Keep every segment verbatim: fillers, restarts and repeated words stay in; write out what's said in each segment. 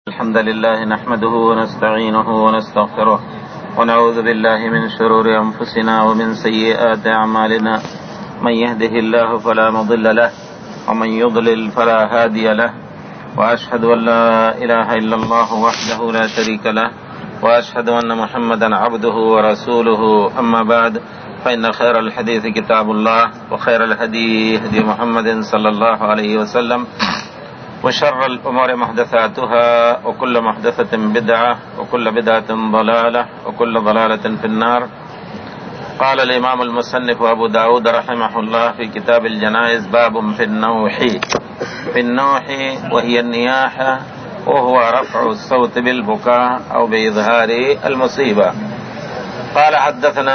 الحمد لله نحمده ونستعينه ونستغفره ونعوذ بالله من شرور أنفسنا ومن سيئات أعمالنا من يهده الله فلا مضل له ومن يضلل فلا هادي له وأشهد أن لا إله إلا الله وحده لا شريك له وأشهد أن محمدا عبده ورسوله أما بعد فإن خير الحديث كتاب الله وخير الهدي هدي محمد صلى الله عليه وسلم وشر الأمور محدثاتها وكل محدثة بدعة وكل بدعة ضلالة وكل ضلالة في النار. قال الإمام المصنف أبو داود رحمه الله في كتاب الجنائز باب في النوح في النوح وهي النياحة وهو رفع الصوت بالبكاء أو بإظهار المصيبة. قال حدثنا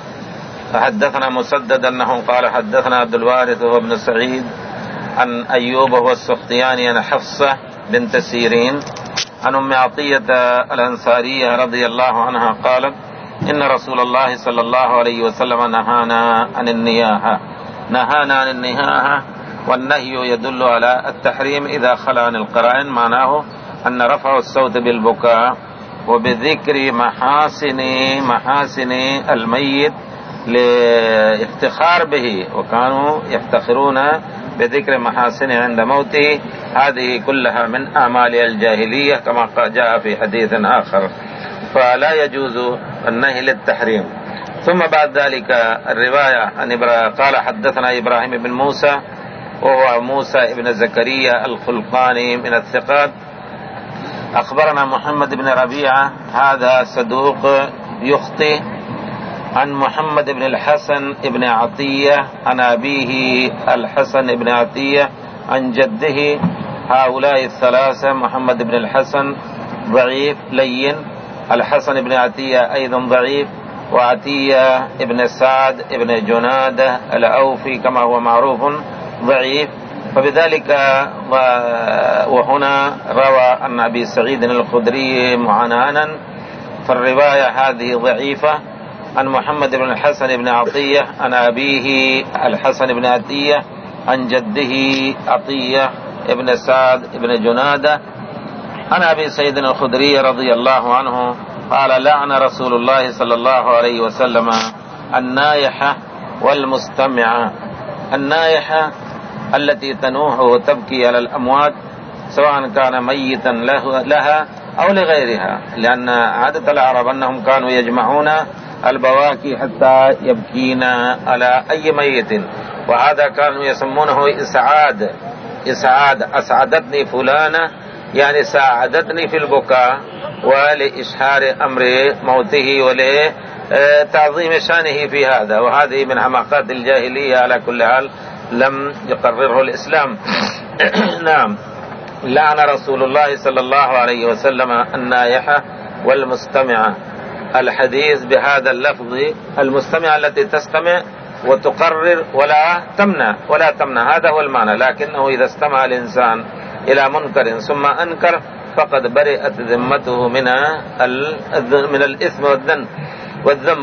حدثنا مسدد أنه قال حدثنا عبد الوارث وهو ابن سعيد عن أيوب وهو السختياني عن حفصة بنت سيرين عن أم عطية الأنصارية رضي الله عنها قالت إن رسول الله صلى الله عليه وسلم نهانا عن النياحة نهانا عن النياحة والنهي يدل على التحريم إذا خلا عن القرائن، معناه أن رفع الصوت بالبكاء وبذكر محاسن محاسن الميت لافتخار به، وكانوا يفتخرون بذكر محاسن عند موته، هذه كلها من أعمال الجاهلية كما جاء في حديث آخر، فلا يجوز النهي للتحريم. ثم بعد ذلك الرواية عن قال حدثنا إبراهيم بن موسى وهو موسى بن زكريا الخلقاني من الثقات. أخبرنا محمد بن ربيعة هذا صدوق يخطئ، عن محمد بن الحسن بن عطية عن أبيه الحسن بن عطية عن جده. هؤلاء الثلاثة محمد بن الحسن ضعيف لين، الحسن بن عطية أيضا ضعيف، وعطية بن سعد بن جنادة الأوفي كما هو معروف ضعيف. فبذلك وهنا روى عن أبي سعيد الخدري معنانا، فالرواية هذه ضعيفة. عن محمد بن الحسن بن عطية عن أبيه الحسن بن عطية عن جده عطية بن سعد بن جنادة عن أبي سعيد الخدري رضي الله عنه قال لعن رسول الله صلى الله عليه وسلم النائحة والمستمعة. النائحة التي تنوح وتبكي على الأموات سواء كان ميتا لها أو لغيرها، لأن عادة العرب أنهم كانوا يجمعون البواكي حتى يبكين على أي ميت، وهذا كانوا يسمونه إسعاد. إسعاد أسعدتني فلانة، يعني ساعدتني في البكاء ولإشهار أمر موته ولتعظيم شانه في هذا، وهذه من حماقات الجاهلية على كل حال لم يقرره الإسلام. نعم، لعن رسول الله صلى الله عليه وسلم النائحة والمستمعة. الحديث بهذا اللفظ المستمع التي تستمع وتقرر ولا تمنع ولا تمنع هذا هو المعنى، لكنه إذا استمع الإنسان إلى منكر ثم أنكر فقد برئت ذمته من من الإثم والذنب والذنب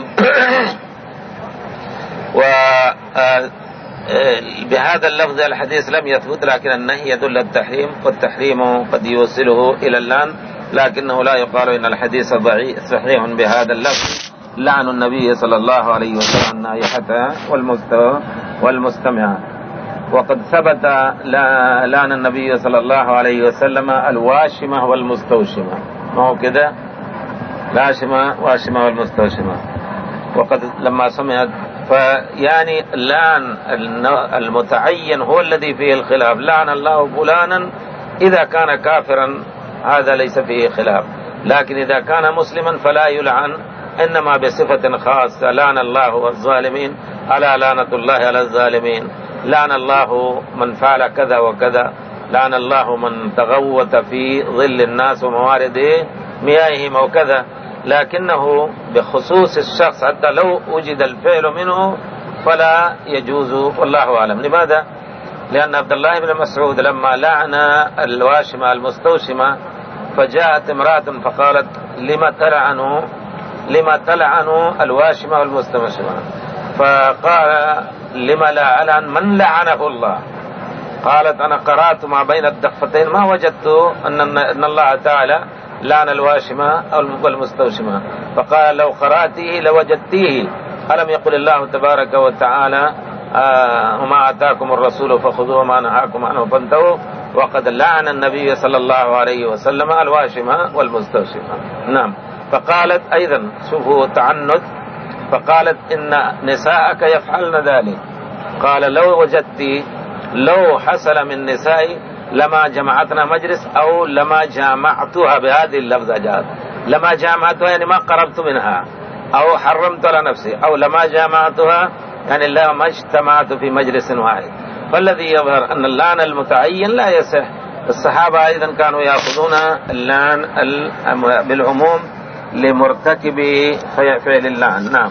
وبهذا اللفظ الحديث لم يثبت، لكن النهي يدل على التحريم، والتحريم قد يوصله إلى اللعن، لكنه لا يقال إن الحديث ضعيف صحيح بهذا اللفظ. لعن النبي صلى الله عليه وسلم النائحة والمستمعة. وقد ثبت لعن النبي صلى الله عليه وسلم الواشمة والمستوشمة، ما هو كده؟ لاشمة واشمة والمستوشمة. وقد لما سمعت فيعني لعن المتعين هو الذي فيه الخلاف. لعن الله فلانا إذا كان كافرا هذا ليس فيه خلاف، لكن إذا كان مسلما فلا يلعن، إنما بصفة خاصة. لعن الله الظالمين، ألا لعنة الله على الظالمين. لعن الله من فعل كذا وكذا، لعن الله من تغوت في ظل الناس وموارد مياههم وكذا، لكنه بخصوص الشخص حتى لو وجد الفعل منه فلا يجوز، والله أعلم. لماذا؟ لأن عبد الله بن مسعود لما لعن الواشمة المستوشمة فجاءت امرأة فقالت لما تلعنوا لما تلعنوا الواشمة والمستوشمة؟ فقال لما لا ألعن من لعنه الله. قالت أنا قرأت ما بين الدفتين ما وجدت أن أن الله تعالى لعن الواشمة والمستوشمة. فقال لو قرأتيه لوجدتيه، ألم يقل الله تبارك وتعالى آه وما آتاكم الرسول فخذوه وما نهاكم عنه فانتهوا، وقد لعن النبي صلى الله عليه وسلم الواشمة والمستوشمة. نعم. فقالت أيضا شوفوا تعنت، فقالت إن نساءك يفعلن ذلك. قال لو وجدت لو حصل من نسائي لما جمعتنا مجلس أو لما جامعتها بهذه اللفظة جاءت. لما جامعتها يعني ما قربت منها أو حرمت على نفسي، أو لما جامعتها يعني لما اجتمعت في مجلس واحد. فالذي يظهر أن اللعن المتعين لا يصح. الصحابة أيضا كانوا يأخذون اللعن بالعموم لمرتكب فعل اللعن. نعم.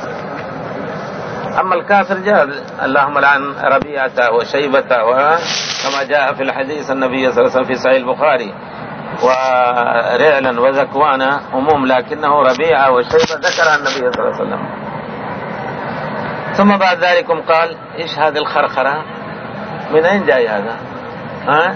أما الكافر جاء اللهم لعن ربيعة وشيبة، وكما جاء في الحديث النبي صلى الله عليه وسلم في صحيح البخاري ورعلا وذكوانا عموم، لكنه ربيعة وشيبة ذكرها النبي صلى الله عليه وسلم. ثم بعد ذلك قال إيش هذه الخرخرة؟ من أين جاي هذا؟ ها؟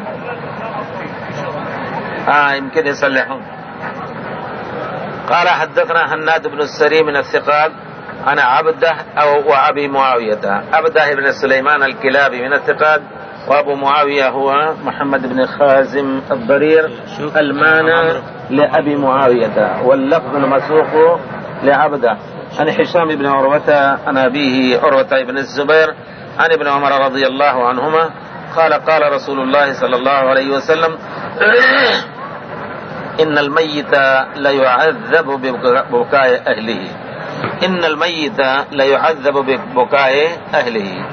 آه يمكن يصلحون. قال حدثنا هناد بن السري من الثقات أنا عبده أو وأبي معاوية. عبده بن سليمان الكلابي من الثقات، وأبو معاوية هو محمد بن خازم الضرير المانع لأبي معاوية، واللفظ المسوق لعبده. عن هشام بن عروة عن أبيه عروة بن الزبير عن ابن عمر رضي الله عنهما قال قال رسول الله صلى الله عليه وسلم إن الميت ليعذب ببكاء أهله. إن الميت ليعذب ببكاء أهله.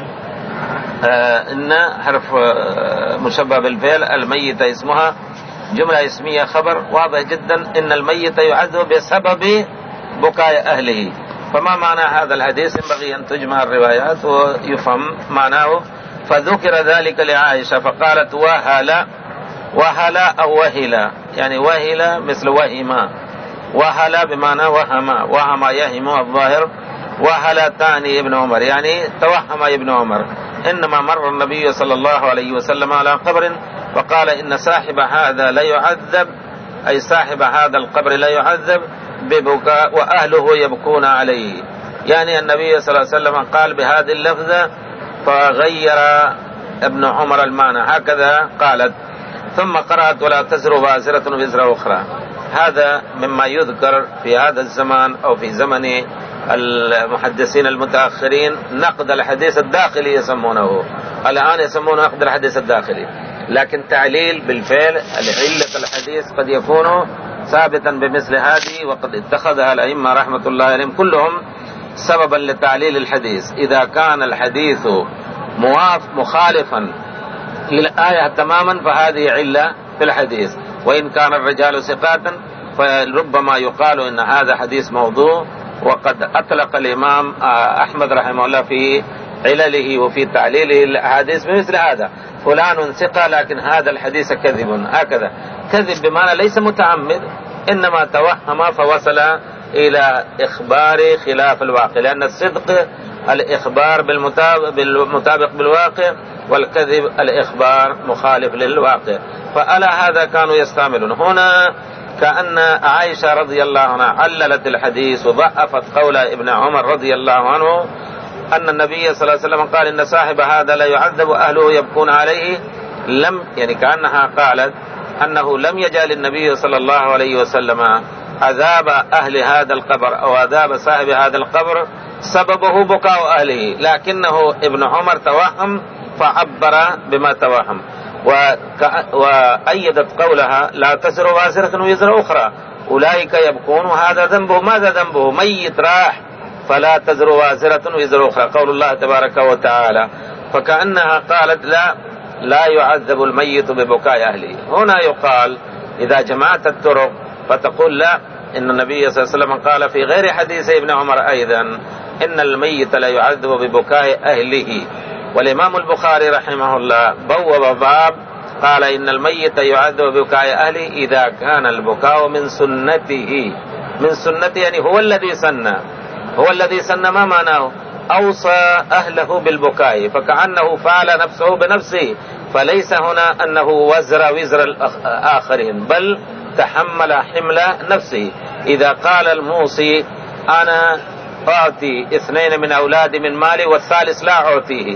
آه إن حرف آه مشبه بالفعل، الميت اسمها جملة اسمية خبر واضح جدا. إن الميت يعذب بسبب بكاء أهله. فما معنى هذا الحديث؟ ينبغي أن تجمع الروايات ويفهم معناه. فذكر ذلك لعائشة فقالت وهلا. وهلا أو وهلا يعني وهلا مثل وهما، وهلا بمعنى وهما، وهما يهم الظاهر. وهلا تاني ابن عمر يعني توهم ابن عمر. إنما مر النبي صلى الله عليه وسلم على قبر فقال إن صاحب هذا لا يعذب، أي صاحب هذا القبر لا يعذب ببكاء وأهله يبكون عليه. يعني النبي صلى الله عليه وسلم قال بهذه اللفظة فغير ابن عمر المعنى، هكذا قالت. ثم قرأت ولا تزر وازرة وزر أخرى. هذا مما يذكر في هذا الزمان أو في زمن المحدثين المتأخرين، نقد الحديث الداخلي يسمونه، الآن يسمونه نقد الحديث الداخلي. لكن تعليل بالفعل العلة الحديث قد يكون ثابتا بمثل هذه، وقد اتخذها الأئمة رحمة الله عليهم كلهم سببا لتعليل الحديث. إذا كان الحديث مخالفا للآية تماما فهذه علة في الحديث، وإن كان الرجال ثقاتا فربما يقال إن هذا حديث موضوع. وقد أطلق الإمام أحمد رحمه الله في علله وفي تعليله الحديث بمثل هذا، فلان ثقة لكن هذا الحديث كذب. هكذا كذب بمعنى ليس متعمد، إنما توهم فوصل إلى إخبار خلاف الواقع، لأن الصدق الإخبار بالمطابق بالواقع، والكذب الإخبار مخالف للواقع. فعلى هذا كانوا يستعملون. هنا كأن عائشة رضي الله عنها عللت الحديث وضعفت قول ابن عمر رضي الله عنه أن النبي صلى الله عليه وسلم قال إن صاحب هذا لا يعذب أهله يبكون عليه. لم يعني كأنها قالت أنه لم يجعل النبي صلى الله عليه وسلم عذاب أهل هذا القبر أو عذاب صاحب هذا القبر سببه بكاء أهله، لكنه ابن عمر توهم فعبر بما توهم. وأيدت قولها لا تزر وازرة وزر أخرى، أولئك يبكون هذا ذنبه. ماذا ذنبه؟ ميت راح، فلا تزر وازرة وزر أخرى، قول الله تبارك وتعالى. فكأنها قالت لا لا يعذب الميت ببكاء أهله. هنا يقال إذا جمعت الطرق فتقول لا، إن النبي صلى الله عليه وسلم قال في غير حديث ابن عمر أيضا إن الميت لا يعذب ببكاء أهله. والإمام البخاري رحمه الله بوب باب قال إن الميت يعذب ببكاء أهله إذا كان البكاء من سنته. من سنته يعني هو الذي سنى، هو الذي سنى. ما معناه؟ أوصى أهله بالبكاء، فكأنه فعل نفسه بنفسه، فليس هنا أنه وزر وزر الآخرين، بل تحمل حمل نفسه. إذا قال الموصي أنا أعطي اثنين من أولادي من مالي والثالث لا أعطيه،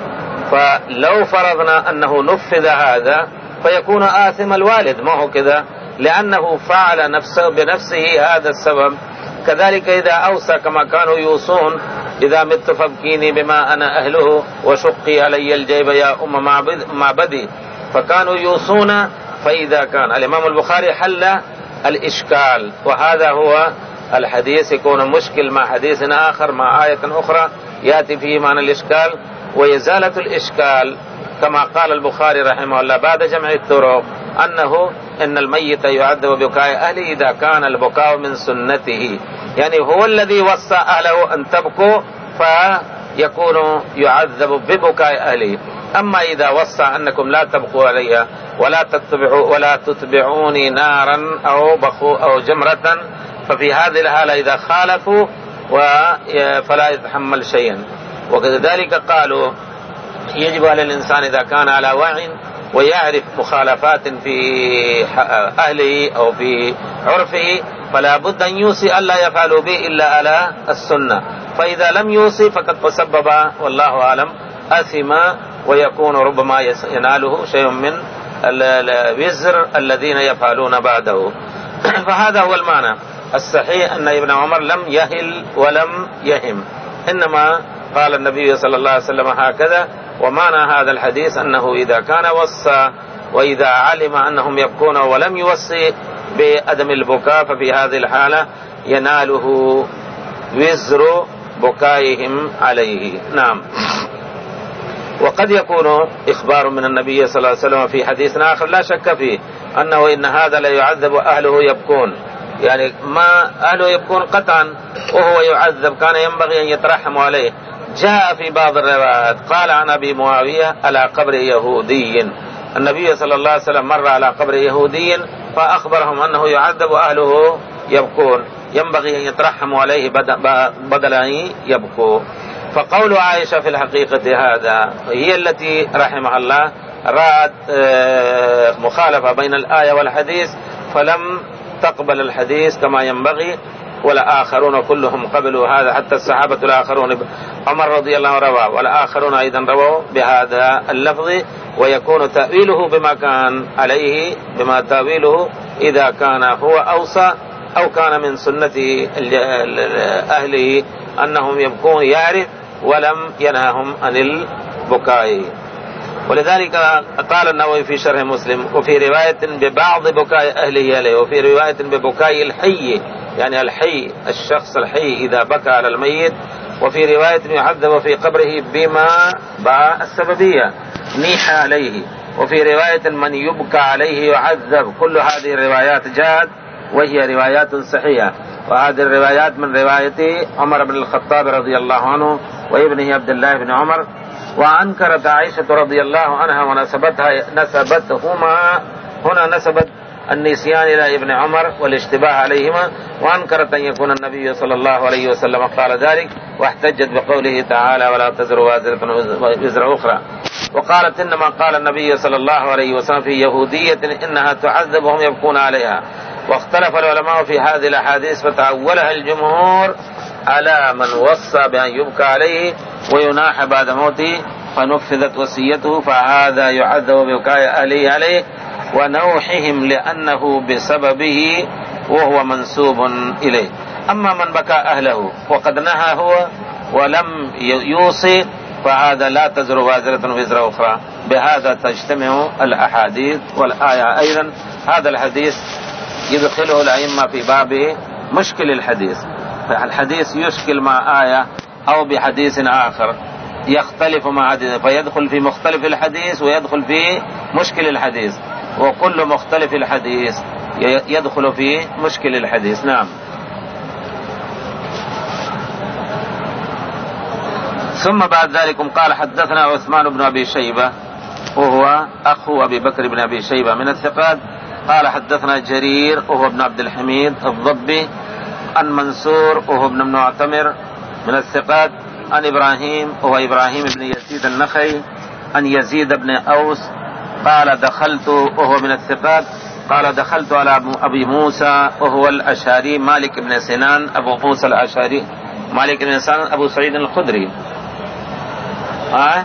فلو فرضنا أنه نفذ هذا فيكون آثم الوالد، ما هو كذا، لأنه فعل نفسه بنفسه هذا السبب. كذلك إذا أوصى كما كانوا يوصون إذا مت فابكيني بما أنا أهله وشقي علي الجيب يا أم معبدي، فكانوا يوصون. فإذا كان الإمام البخاري حل الإشكال، وهذا هو الحديث يكون مشكل مع حديث آخر مع آية أخرى يأتي فيه معنى الإشكال، وإزالة الإشكال كما قال البخاري رحمه الله بعد جمع الطرق أنه إن الميت يعذب ببكاء أهله إذا كان البكاء من سنته، يعني هو الذي وصى أهله أن تبكوا فيكون يعذب ببكاء أهله. أما إذا وصى أنكم لا تبقوا عليها ولا تتبعوا ولا تتبعوني نارا أو بخو أو جمرة، ففي هذه الحالة إذا خالفوا فلا يتحمل شيئا. وكذلك قالوا يجب على الإنسان إذا كان على وعي ويعرف مخالفات في أهله أو في عرفه فلا بد أن يوصي ألا يفعلوا به إلا على السنة، فإذا لم يوصي فقد تسبب والله أعلم أثم، ويكون ربما يناله شيء من الوزر الذين يفعلون بعده. فهذا هو المعنى الصحيح، أن ابن عمر لم يهل ولم يهم، إنما قال النبي صلى الله عليه وسلم هكذا. ومعنى هذا الحديث أنه إذا كان وصى وإذا علم أنهم يبكون ولم يوصي بعدم البكاء ففي هذه الحالة يناله وزر بكائهم عليه. نعم. وقد يكون إخبار من النبي صلى الله عليه وسلم في حديث آخر لا شك فيه أنه إن هذا لا يعذب أهله يبكون، يعني ما أهله يبكون قطعا وهو يعذب، كان ينبغي أن يترحموا عليه. جاء في بعض الروايات قال عن أبي معاوية على قبر يهودي، النبي صلى الله عليه وسلم مر على قبر يهودي فأخبرهم أنه يعذب أهله يبكون، ينبغي أن يترحموا عليه بدل أن يبكوا. فقول عائشة في الحقيقة هذا هي التي رحمها الله رأت مخالفة بين الآية والحديث فلم تقبل الحديث كما ينبغي، والآخرون كلهم قبلوا هذا، حتى الصحابة الآخرون عمر رضي الله عنه رواه والآخرون أيضا رووا بهذا اللفظ، ويكون تأويله بما كان عليه، بما تأويله إذا كان هو أوصى أو كان من سنة أهله أنهم يبكون يعرف ولم ينههم عن البكاء. ولذلك قال النووي في شرح مسلم وفي رواية ببعض بكاء أهله عليه، وفي رواية ببكاء الحي، يعني الحي الشخص الحي إذا بكى على الميت، وفي رواية يعذب في قبره بما باء السببية نيح عليه، وفي رواية من يبكى عليه يعذب. كل هذه الروايات جاءت وهي روايات صحيحة، وهذه الروايات من رواية عمر بن الخطاب رضي الله عنه وابنه عبد الله بن عمر. وأنكرت عائشة رضي الله عنها ونسبتها نسبتهما هنا نسبت النسيان إلى ابن عمر والاشتباه عليهما، وأنكرت أن يكون النبي صلى الله عليه وسلم قال ذلك، واحتجت بقوله تعالى ولا تزر وازرة وزر أخرى. وقالت إنما قال النبي صلى الله عليه وسلم في يهودية إنها تعذب وهم يبكون عليها. واختلف العلماء في هذه الأحاديث فتأولها الجمهور على من وصى بأن يبكى عليه ويناح بعد موته فنفذت وصيته، فهذا يعذب ببكاء أهله عليه ونوحهم لأنه بسببه وهو منسوب إليه. أما من بكى أهله وقد نهى هو ولم يوصي فهذا لا تزر وازرة وزر أخرى. بهذا تجتمع الأحاديث والآية أيضا. هذا الحديث يدخله الأئمة في باب مشكل الحديث، فالحديث يشكل مع آية أو بحديث آخر يختلف مع حديث، فيدخل في مختلف الحديث ويدخل في مشكل الحديث، وكل مختلف الحديث يدخل في مشكل الحديث. نعم. ثم بعد ذلك قال حدثنا عثمان بن أبي شيبة وهو أخو أبي بكر بن أبي شيبة من الثقات، قال حدثنا جرير وهو ابن عبد الحميد الضبي عن منصور وهو ابن معتمر من الثقات، عن إبراهيم وهو إبراهيم بن يزيد النخعي عن يزيد بن أوس قال دخلت وهو من الثقات قال دخلت على أبي موسى وهو الأشعري مالك بن سنان أبو موسى الأشعري مالك بن سنان أبو سعيد الخدري آه؟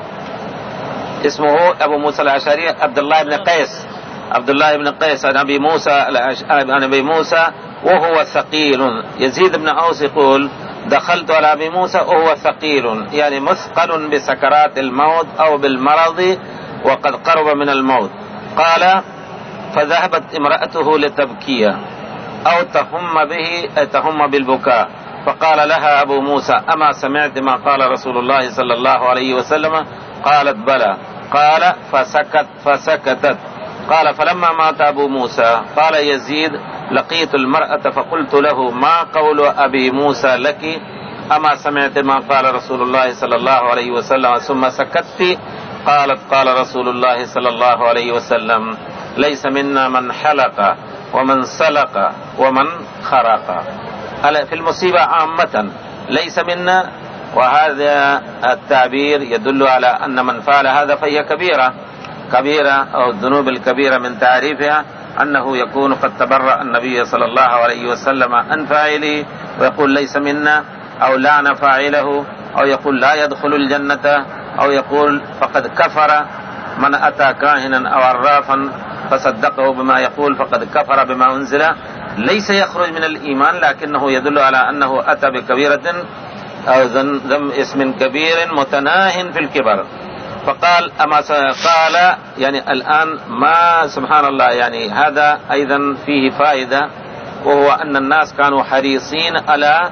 اسمه أبو موسى الأشعري عبد الله بن قيس عبد الله بن قيس عن أبي موسى عن أبي موسى وهو ثقيل. يزيد بن أوس يقول دخلت على أبي موسى وهو ثقيل يعني مثقل بسكرات الموت أو بالمرض وقد قرب من الموت. قال فذهبت امرأته لتبكي أو تهم به تهم بالبكاء فقال لها أبو موسى أما سمعت ما قال رسول الله صلى الله عليه وسلم؟ قالت بلى. قال فسكت فسكتت. قال فلما مات أبو موسى قال يزيد لقيت المرأة فقلت له ما قول أبي موسى لك؟ أما سمعت ما قال رسول الله صلى الله عليه وسلم ثم سكت؟ قالت قال رسول الله صلى الله عليه وسلم ليس منا من حلق ومن سلق ومن خرق. في المصيبة عامة ليس منا، وهذا التعبير يدل على أن من فعل هذا فهي كبيرة كبيرة أو الذنوب الكبيرة من تعريفها أنه يكون قد تبرأ النبي صلى الله عليه وسلم عن فاعله ويقول ليس منا، أو لعن فاعله، أو يقول لا يدخل الجنة، أو يقول فقد كفر من أتى كاهنا أو عرافا فصدقه بما يقول فقد كفر بما أنزل. ليس يخرج من الإيمان لكنه يدل على أنه أتى بكبيرة أو ذم اسم كبير متناه في الكبر. فقال أما قال يعني الآن ما سبحان الله يعني هذا أيضا فيه فائدة، وهو أن الناس كانوا حريصين على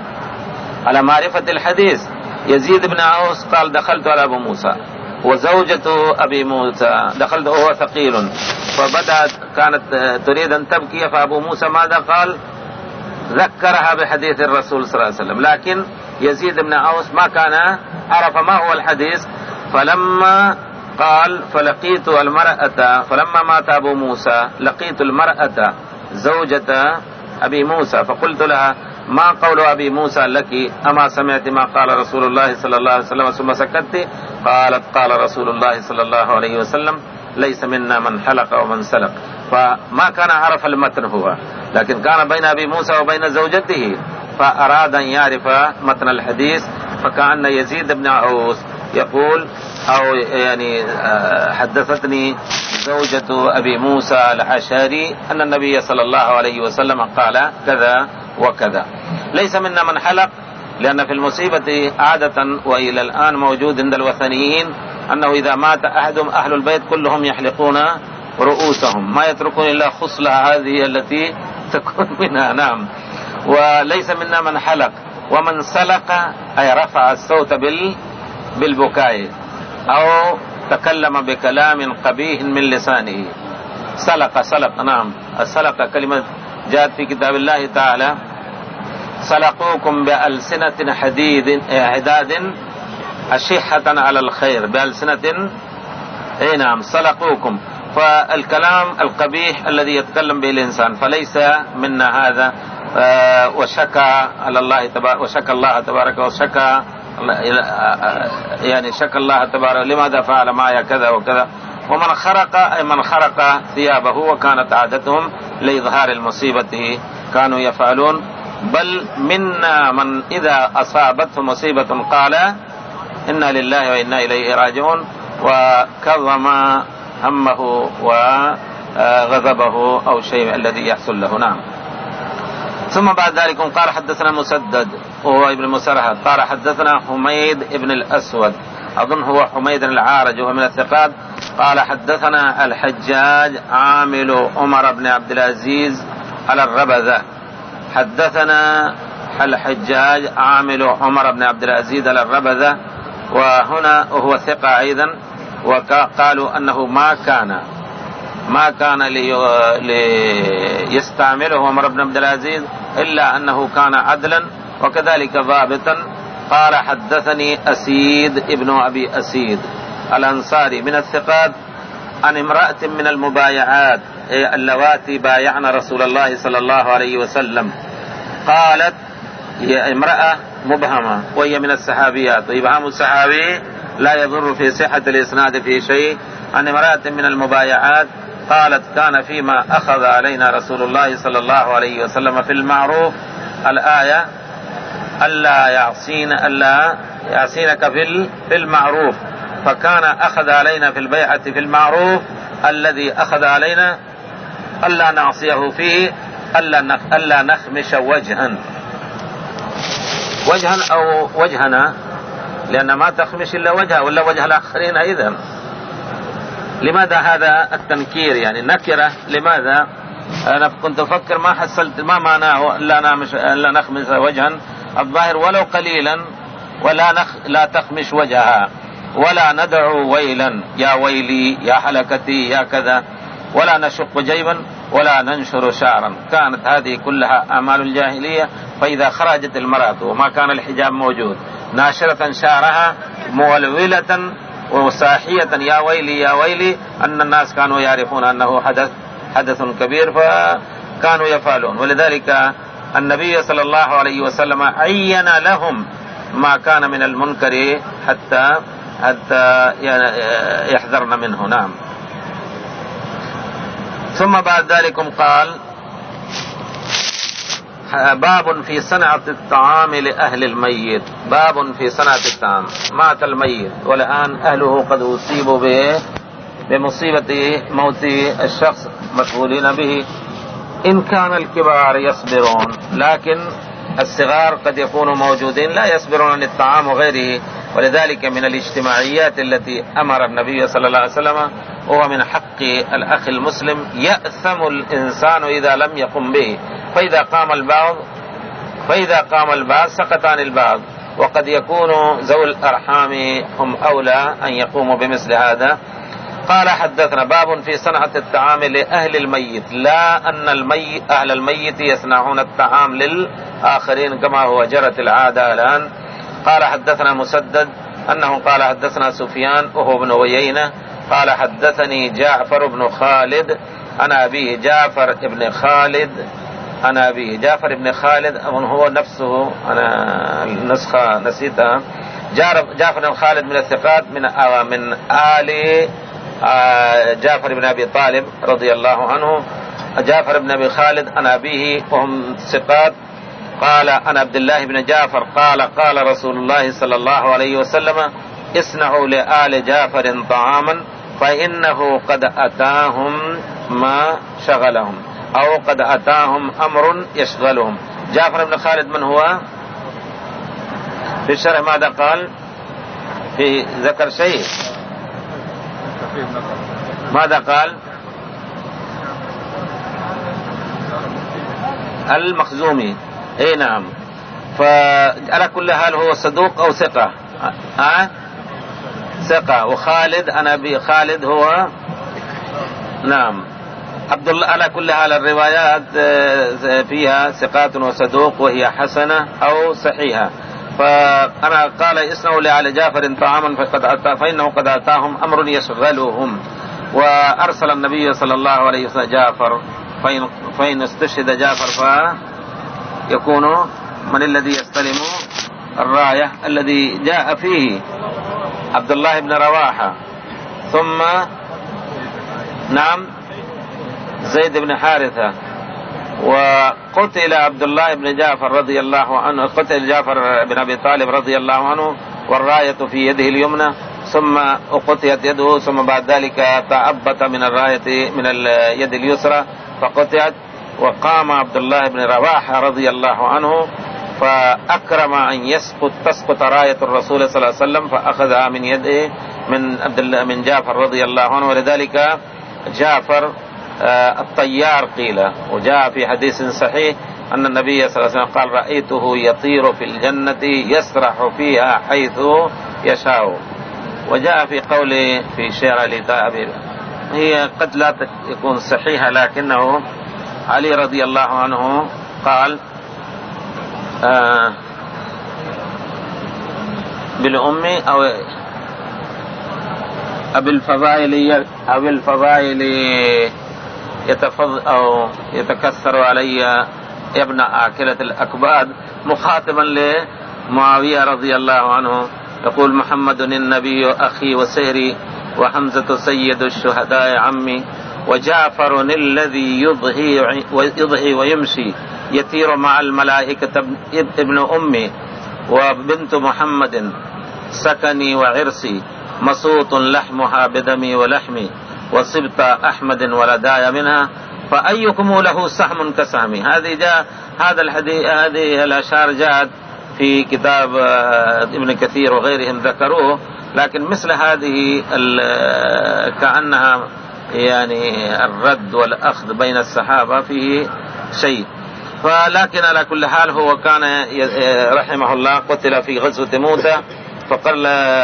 على معرفة الحديث. يزيد بن عوس قال دخلت على أبو موسى وزوجته أبي موسى دخلت وهو ثقيل، فبدأت كانت تريد أن تبكي، فأبو موسى ماذا قال؟ ذكرها بحديث الرسول صلى الله عليه وسلم، لكن يزيد بن عوس ما كان عرف ما هو الحديث. فلما قال فلقيت المرأة فلما مات أبو موسى لقيت المرأة زوجة أبي موسى فقلت لها ما قول أبي موسى لك؟ أما سمعت ما قال رسول الله صلى الله عليه وسلم ثم سكت؟ قالت قال رسول الله صلى الله عليه وسلم ليس منا من حلق ومن سلق. فما كان عرف المتن هو، لكن كان بين أبي موسى وبين زوجته، فأراد أن يعرف متن الحديث. فكأن يزيد بن عوس يقول أو يعني حدثتني زوجة أبي موسى الأشعري أن النبي صلى الله عليه وسلم قال كذا وكذا. ليس منا من حلق، لأن في المصيبة عادة وإلى الآن موجود عند الوثنيين أنه إذا مات أحدهم أهل البيت كلهم يحلقون رؤوسهم، ما يتركون إلا خصلة هذه التي تكون منها. نعم. وليس منا من حلق ومن سلق أي رفع الصوت بال بالبكاء أو تكلم بكلام قبيح من لسانه. سلق سلق نعم السلق كلمة جاءت في كتاب الله تعالى سلقوكم بألسنة حديد حداد أشحة على الخير بألسنة اي نعم سلقوكم. فالكلام القبيح الذي يتكلم به الإنسان فليس منا هذا. آه وشكى على الله تبارك وشكى الله تبارك وشكى يعني شكى الله تبارك لماذا فعل معي كذا وكذا. ومن خرق أي من خرق ثيابه، وكانت عادتهم لإظهار المصيبة كانوا يفعلون. بل منا من إذا أصابته مصيبة قال إنا لله وإنا إليه راجعون وكظم همه وغضبه أو شيء الذي يحصل له. نعم. ثم بعد ذلك قال حدثنا مسدد وهو ابن مسرهد قال حدثنا حميد ابن الأسود أظن هو حميد العارج وهو من الثقات قال حدثنا الحجاج عامل عمر بن عبد العزيز على الربذة. حدثنا الحجاج عامل عمر بن عبد العزيز على الربذة، وهنا وهو ثقة أيضا، وقالوا أنه ما كان ما كان ليستعمله عمر بن عبد العزيز إلا أنه كان عدلا وكذلك ضابطا. قال حدثني أسيد ابن أبي أسيد الأنصاري من الثقات عن امرأة من المبايعات اللواتي بايعن رسول الله صلى الله عليه وسلم. قالت هي امرأة مبهمة وهي من الصحابيات، وإبهام الصحابي لا يضر في صحة الإسناد في شيء، عن امرأة من المبايعات قالت كان فيما أخذ علينا رسول الله صلى الله عليه وسلم في المعروف الآية ألا يعصين ألا يعصينك في في المعروف، فكان أخذ علينا في البيعة في المعروف الذي أخذ علينا ألا نعصيه فيه ألا ألا نخمش وجها وجها أو وجهنا، لأن ما تخمش إلا وجهه ولا وجه الآخرين أيضا. لماذا هذا التنكير يعني نكرة؟ لماذا؟ أنا كنت أفكر ما حصلت ما معناه لا نخمس وجها الظاهر ولو قليلا، ولا نخ لا تخمش وجهها، ولا ندعو ويلا يا ويلي يا حلكتي يا كذا، ولا نشق جيبا ولا ننشر شعرا. كانت هذه كلها أعمال الجاهلية. فإذا خرجت المرأة وما كان الحجاب موجود ناشرة شعرها مولولة وصاحية يا ويلي يا ويلي، أن الناس كانوا يعرفون أنه حدث حدث كبير فكانوا يفعلون. ولذلك النبي صلى الله عليه وسلم عين لهم ما كان من المنكر حتى حتى يحذرن منه. نعم. ثم بعد ذلك قال باب في صنعة الطعام لأهل الميت. باب في صنعة الطعام. مات الميت والآن أهله قد أصيبوا به بمصيبة موت الشخص مشغولين به. إن كان الكبار يصبرون، لكن الصغار قد يكونوا موجودين لا يصبرون عن الطعام وغيره. ولذلك من الاجتماعيات التي أمر النبي صلى الله عليه وسلم هو من حق الأخ المسلم يأثم الإنسان إذا لم يقم به، فإذا قام البعض فإذا قام البعض سقط عن البعض. وقد يكون ذوي الأرحام هم أولى أن يقوموا بمثل هذا. قال حدثنا باب في صنعة الطعام لأهل الميت، لا أن الميت أهل الميت يصنعون الطعام للآخرين كما هو جرت العادة الآن. قال حدثنا مسدد أنه قال حدثنا سفيان وهو بن عيينة قال حدثني جعفر بن خالد أنا أبيه جعفر بن خالد أنا أبيه جعفر بن خالد هو نفسه، أنا النسخة نسيتها. جعفر بن خالد من الثقات من من آل جعفر بن أبي طالب رضي الله عنه. جعفر بن أبي خالد أنا أبيه وهم ثقات. قال أنا عبد الله بن جعفر قال قال رسول الله صلى الله عليه وسلم اصنعوا لآل جعفر طعاما فإنه قد أتاهم ما شغلهم أو قد أتاهم أمر يشغلهم. جعفر بن خالد من هو؟ في الشرح ماذا قال؟ في ذكر شيء ماذا قال؟ المخزومي. اي نعم. فعلى كل حال هو صدوق او ثقة. ها ثقة. وخالد انا ابي خالد هو نعم عبد الله. على كل حال الروايات فيها ثقات وصدوق وهي حسنة او صحيحة. فأنا قال اصنعوا لآل جعفر طعاما فقد أتى فإنه قد أتاهم أمر يشغلهم. وأرسل النبي صلى الله عليه وسلم جعفر فإن, فإن استشهد جعفر فيكون من الذي يستلم الراية الذي جاء فيه عبد الله بن رواحة ثم نعم زيد بن حارثة. وقتل عبد الله بن جعفر رضي الله عنه قتل جعفر بن أبي طالب رضي الله عنه والراية في يده اليمنى ثم قطعت يده ثم بعد ذلك تعبت من الراية من اليد اليسرى فقطعت. وقام عبد الله بن رواحة رضي الله عنه فأكرم أن يسقط تسقط راية الرسول صلى الله عليه وسلم فأخذها من يده من عبد الله من جعفر رضي الله عنه. ولذلك جعفر الطيار قيل. وجاء في حديث صحيح أن النبي صلى الله عليه وسلم قال رأيته يطير في الجنة يسرح فيها حيث يشاء. وجاء في قوله في شعر لتابع هي قد لا تكون صحيحة لكنه علي رضي الله عنه قال آه بالأم أو أبي الفضائل أبي الفضائل يتفض أو يتكسر علي يا ابن آكلة الأكباد مخاطبا لمعاوية رضي الله عنه يقول محمد النبي أخي وسيري وحمزة سيد الشهداء عمي وجعفر الذي يضحي ويضحي ويمشي يطير مع الملائكة ابن أمي وبنت محمد سكني وعرسي مصوت لحمها بدمي ولحمي وصبت أحمد ولداي منها فأيكم له سهم كسهمي. هذه جاء هذا الحديث هذه الأشعار جاءت في كتاب ابن كثير وغيرهم ذكروه، لكن مثل هذه كأنها يعني الرد والأخذ بين الصحابة فيه شيء. فلكن على كل حال هو كان رحمه الله قتل في غزوة موتى، فقال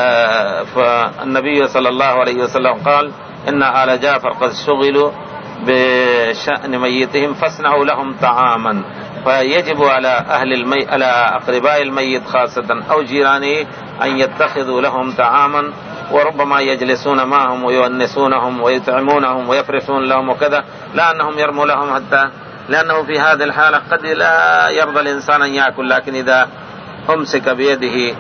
فالنبي صلى الله عليه وسلم قال إن آل جعفر قد شغلوا بشأن ميتهم فاصنعوا لهم طعاما. فيجب على أهل المي... على أقرباء الميت خاصة أو جيرانه أن يتخذوا لهم طعاما، وربما يجلسون معهم ويؤنسونهم ويطعمونهم ويفرشون لهم وكذا، لا أنهم يرموا لهم حتى، لأنه في هذه الحالة قد لا يرضى الإنسان أن يأكل، لكن إذا أمسك بيده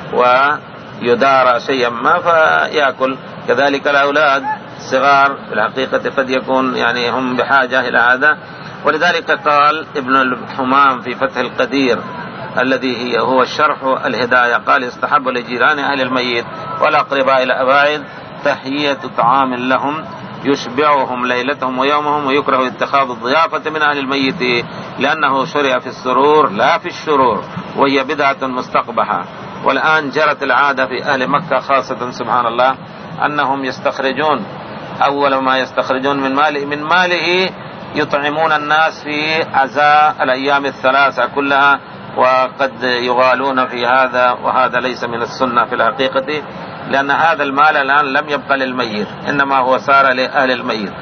ويدار شيئا ما فيأكل. كذلك الأولاد الصغار في الحقيقة قد يكون يعني هم بحاجة إلى هذا. ولذلك قال ابن الحمام في فتح القدير الذي هو الشرح الهداية، قال استحب لجيران أهل الميت والأقرباء الأباعد تهيئة طعام لهم يشبعهم ليلتهم ويومهم، ويكره اتخاذ الضيافة من أهل الميت لأنه شرع في السرور لا في الشرور، وهي بدعة مستقبحة. والآن جرت العادة في أهل مكة خاصة سبحان الله أنهم يستخرجون أول ما يستخرجون من ماله من ماله يطعمون الناس في عزاء الأيام الثلاثة كلها، وقد يغالون في هذا، وهذا ليس من السنة في الحقيقة، لأن هذا المال الآن لم يبقى للميت، إنما هو صار لأهل الميت،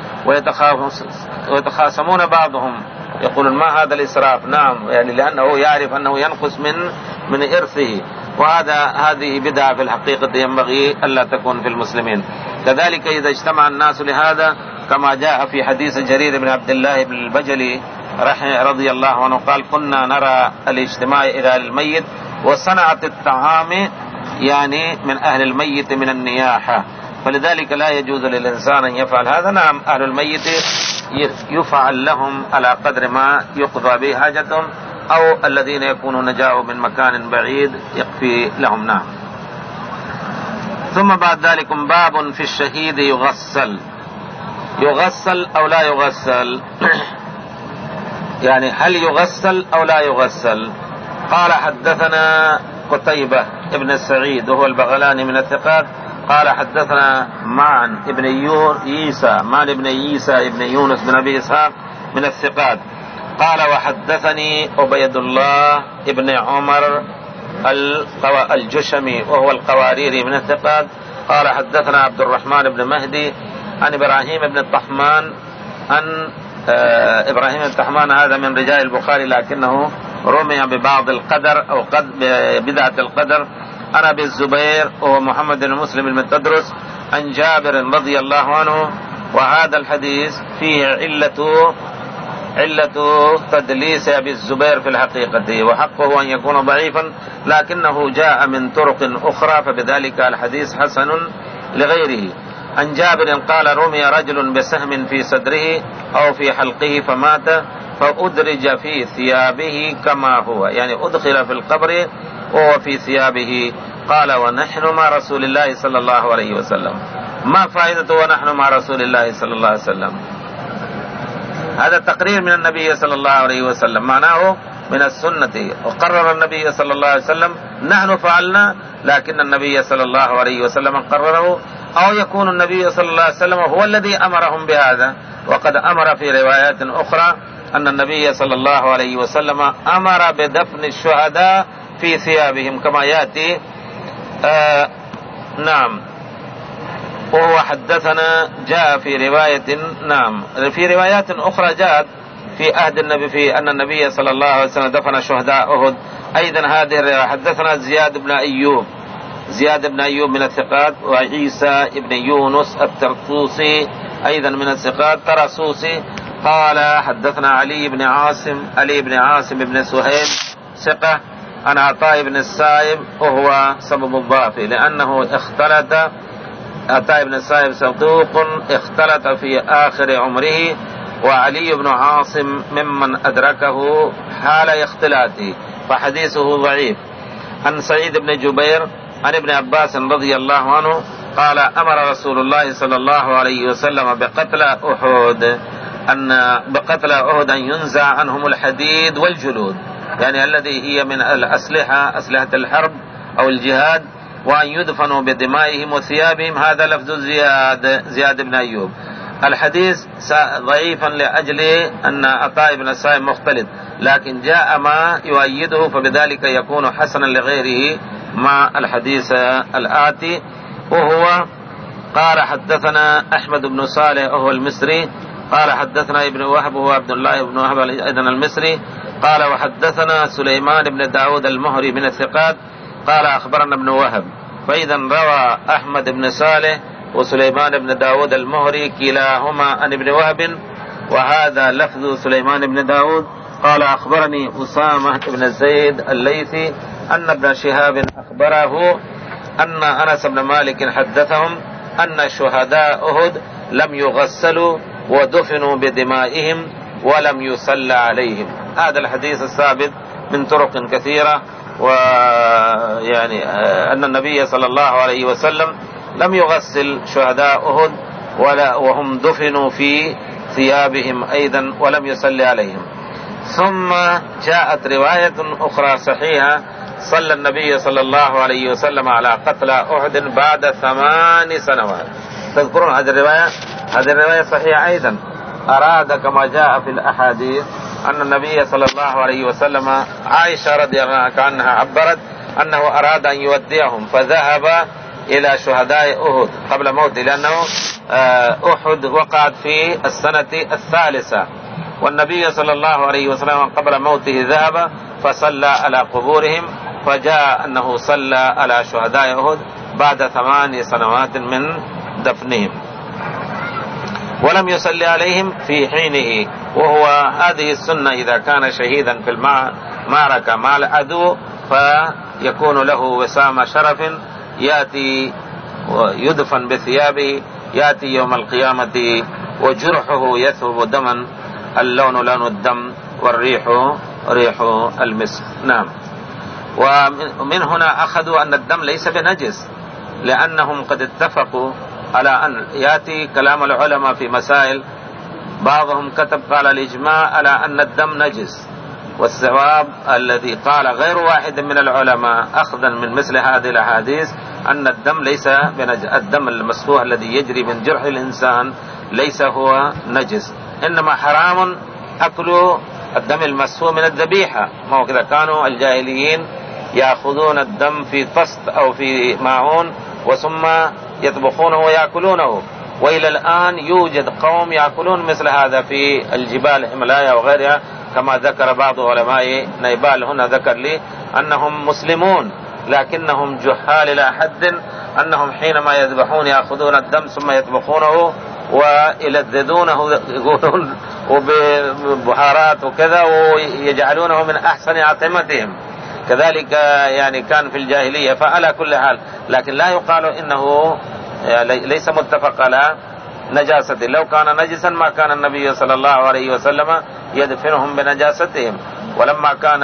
ويتخاصمون بعضهم يقولون ما هذا الإسراف. نعم، يعني لأنه يعرف أنه ينقص من من إرثه، وهذا هذه بدعة في الحقيقة ينبغي ألا تكون في المسلمين. كذلك إذا اجتمع الناس لهذا كما جاء في حديث جرير بن عبد الله بن البجلي رضي الله عنه قال كنا نرى الاجتماع إلى الميت وصنعة الطعام يعني من أهل الميت من النياحة، فلذلك لا يجوز للإنسان أن يفعل هذا. نعم، أهل الميت يفعل لهم على قدر ما يقضى به حاجتهم، أو الذين يكونون جاءوا من مكان بعيد يكفي لهم. نعم. ثم بعد ذلك باب في الشهيد يغسل يغسل أو لا يغسل يعني هل يغسل أو لا يغسل. قال حدثنا قتيبة ابن سعيد وهو البغلاني من الثقات قال حدثنا معن ابن عيسى معن ابن عيسى ابن يونس بن أبي إسحاق من الثقات قال وحدثني عبيد الله ابن عمر الجشمي وهو القواريري من الثقات قال حدثنا عبد الرحمن بن مهدي عن إبراهيم بن الطحمان عن آه إبراهيم بن الطحمان هذا من رجال البخاري لكنه رمي ببعض القدر أو قد بدعة القدر عن أبي الزبير وهو محمد بن مسلم بن تدرس عن جابر رضي الله عنه. وهذا الحديث فيه علة علة تدليس أبي الزبير في الحقيقة، وحقه أن يكون ضعيفا لكنه جاء من طرق أخرى، فبذلك الحديث حسن لغيره. عن جابر قال رمي رجل بسهم في صدره أو في حلقه فمات فأدرج في ثيابه كما هو، يعني أدخل في القبر وهو في ثيابه. قال ونحن مع رسول الله صلى الله عليه وسلم. ما فائدة ونحن مع رسول الله صلى الله عليه وسلم؟ هذا تقرير من النبي صلى الله عليه وسلم، معناه من السنة، وقرر النبي صلى الله عليه وسلم، نحن فعلنا لكن النبي صلى الله عليه وسلم قرره، أو يكون النبي صلى الله عليه وسلم هو الذي أمرهم بهذا. وقد أمر في روايات أخرى أن النبي صلى الله عليه وسلم أمر بدفن الشهداء في ثيابهم كما يأتي. آه نعم. وهو حدثنا جاء في رواية نعم في روايات أخرى جاءت في عهد النبي في أن النبي صلى الله عليه وسلم دفن شهداء أحد. أيضا هذه الرواية حدثنا زياد بن أيوب زياد بن أيوب من الثقات، وعيسى بن يونس الترطوسي أيضا من الثقات ترسوسي قال حدثنا علي بن عاصم علي بن عاصم بن سهيل ثقة عن عطاء بن السائب وهو سبب الضعف لأنه اختلط عطاء بن السائب صدوق اختلط في آخر عمره، وعلي بن عاصم ممن أدركه حال اختلاطه فحديثه ضعيف. عن سعيد بن جبير عن ابن عباس رضي الله عنه قال أمر رسول الله صلى الله عليه وسلم بقتل أحد أن بقتل أحد أن ينزع عنهم الحديد والجلود، يعني الذي هي من الأسلحة، أسلحة الحرب أو الجهاد، وأن يدفنوا بدمائهم وثيابهم. هذا لفظ زياد زياد بن أيوب. الحديث ضعيفا لأجل أن عطاء بن السائب مختلط، لكن جاء ما يؤيده فبذلك يكون حسنا لغيره مع الحديث الآتي، وهو قال حدثنا أحمد بن صالح وهو المصري قال حدثنا ابن وهب وهو عبد الله بن وهب أيضا المصري قال وحدثنا سليمان بن داود المهري من الثقات قال أخبرنا ابن وهب. فإذا روى أحمد بن صالح وسليمان بن داود المهري كلاهما عن ابن وهب، وهذا لفظ سليمان بن داود قال أخبرني أسامة بن زيد الليثي أن ابن شهاب أخبره أن أنس بن مالك حدثهم أن شهداء أحد لم يغسلوا ودفنوا بدمائهم ولم يصلى عليهم. هذا الحديث الثابت من طرق كثيرة، ويعني أن النبي صلى الله عليه وسلم لم يغسل شهداء أحد ولا وهم دفنوا في ثيابهم أيضا ولم يصلي عليهم. ثم جاءت رواية أخرى صحيحة صلى النبي صلى الله عليه وسلم على قتل أحد بعد ثمان سنوات. تذكرون هذه الرواية؟ هذه الرواية صحيحة أيضا. أراد كما جاء في الأحاديث أن النبي صلى الله عليه وسلم، عائشة رضي الله عنها عبرت أنه أراد أن يوديهم فذهب إلى شهداء أحد قبل موته، لأنه أحد وقعت في السنة الثالثة، والنبي صلى الله عليه وسلم قبل موته ذهب فصلى على قبورهم، فجاء أنه صلى على شهداء أحد بعد ثمان سنوات من دفنهم ولم يصلي عليهم في حينه. وهو هذه السنة إذا كان شهيدا في المعركة مع العدو فيكون له وسام شرف، يأتي ويدفن بثيابه، يأتي يوم القيامة وجرحه يثوب دما، اللون لون الدم والريح ريح المسك. نعم. ومن هنا أخذوا أن الدم ليس بنجس، لأنهم قد اتفقوا على أن يأتي كلام العلماء في مسائل، بعضهم كتب قال الإجماع على أن الدم نجس، والثواب الذي قال غير واحد من العلماء أخذا من مثل هذه الأحاديث أن الدم ليس بنجس. الدم المسفوح الذي يجري من جرح الإنسان ليس هو نجس، إنما حرام أكل الدم المسفوح من الذبيحة. ما هو كذا كانوا الجاهليين يأخذون الدم في طست أو في معون وثم يطبخونه ويأكلونه، وإلى الآن يوجد قوم يأكلون مثل هذا في الجبال الهيمالايا وغيرها، كما ذكر بعض علماء نيبال هنا ذكر لي أنهم مسلمون لكنهم جهال إلى حد أنهم حينما يذبحون يأخذون الدم ثم يطبخونه ويلذذونه يقولون وببهارات وكذا ويجعلونه من أحسن أطعمتهم. كذلك يعني كان في الجاهلية. فعلى كل حال لكن لا يقال إنه ليس متفق على نجاسته. لو كان نجسا ما كان النبي صلى الله عليه وسلم يدفنهم بنجاستهم. ولما كان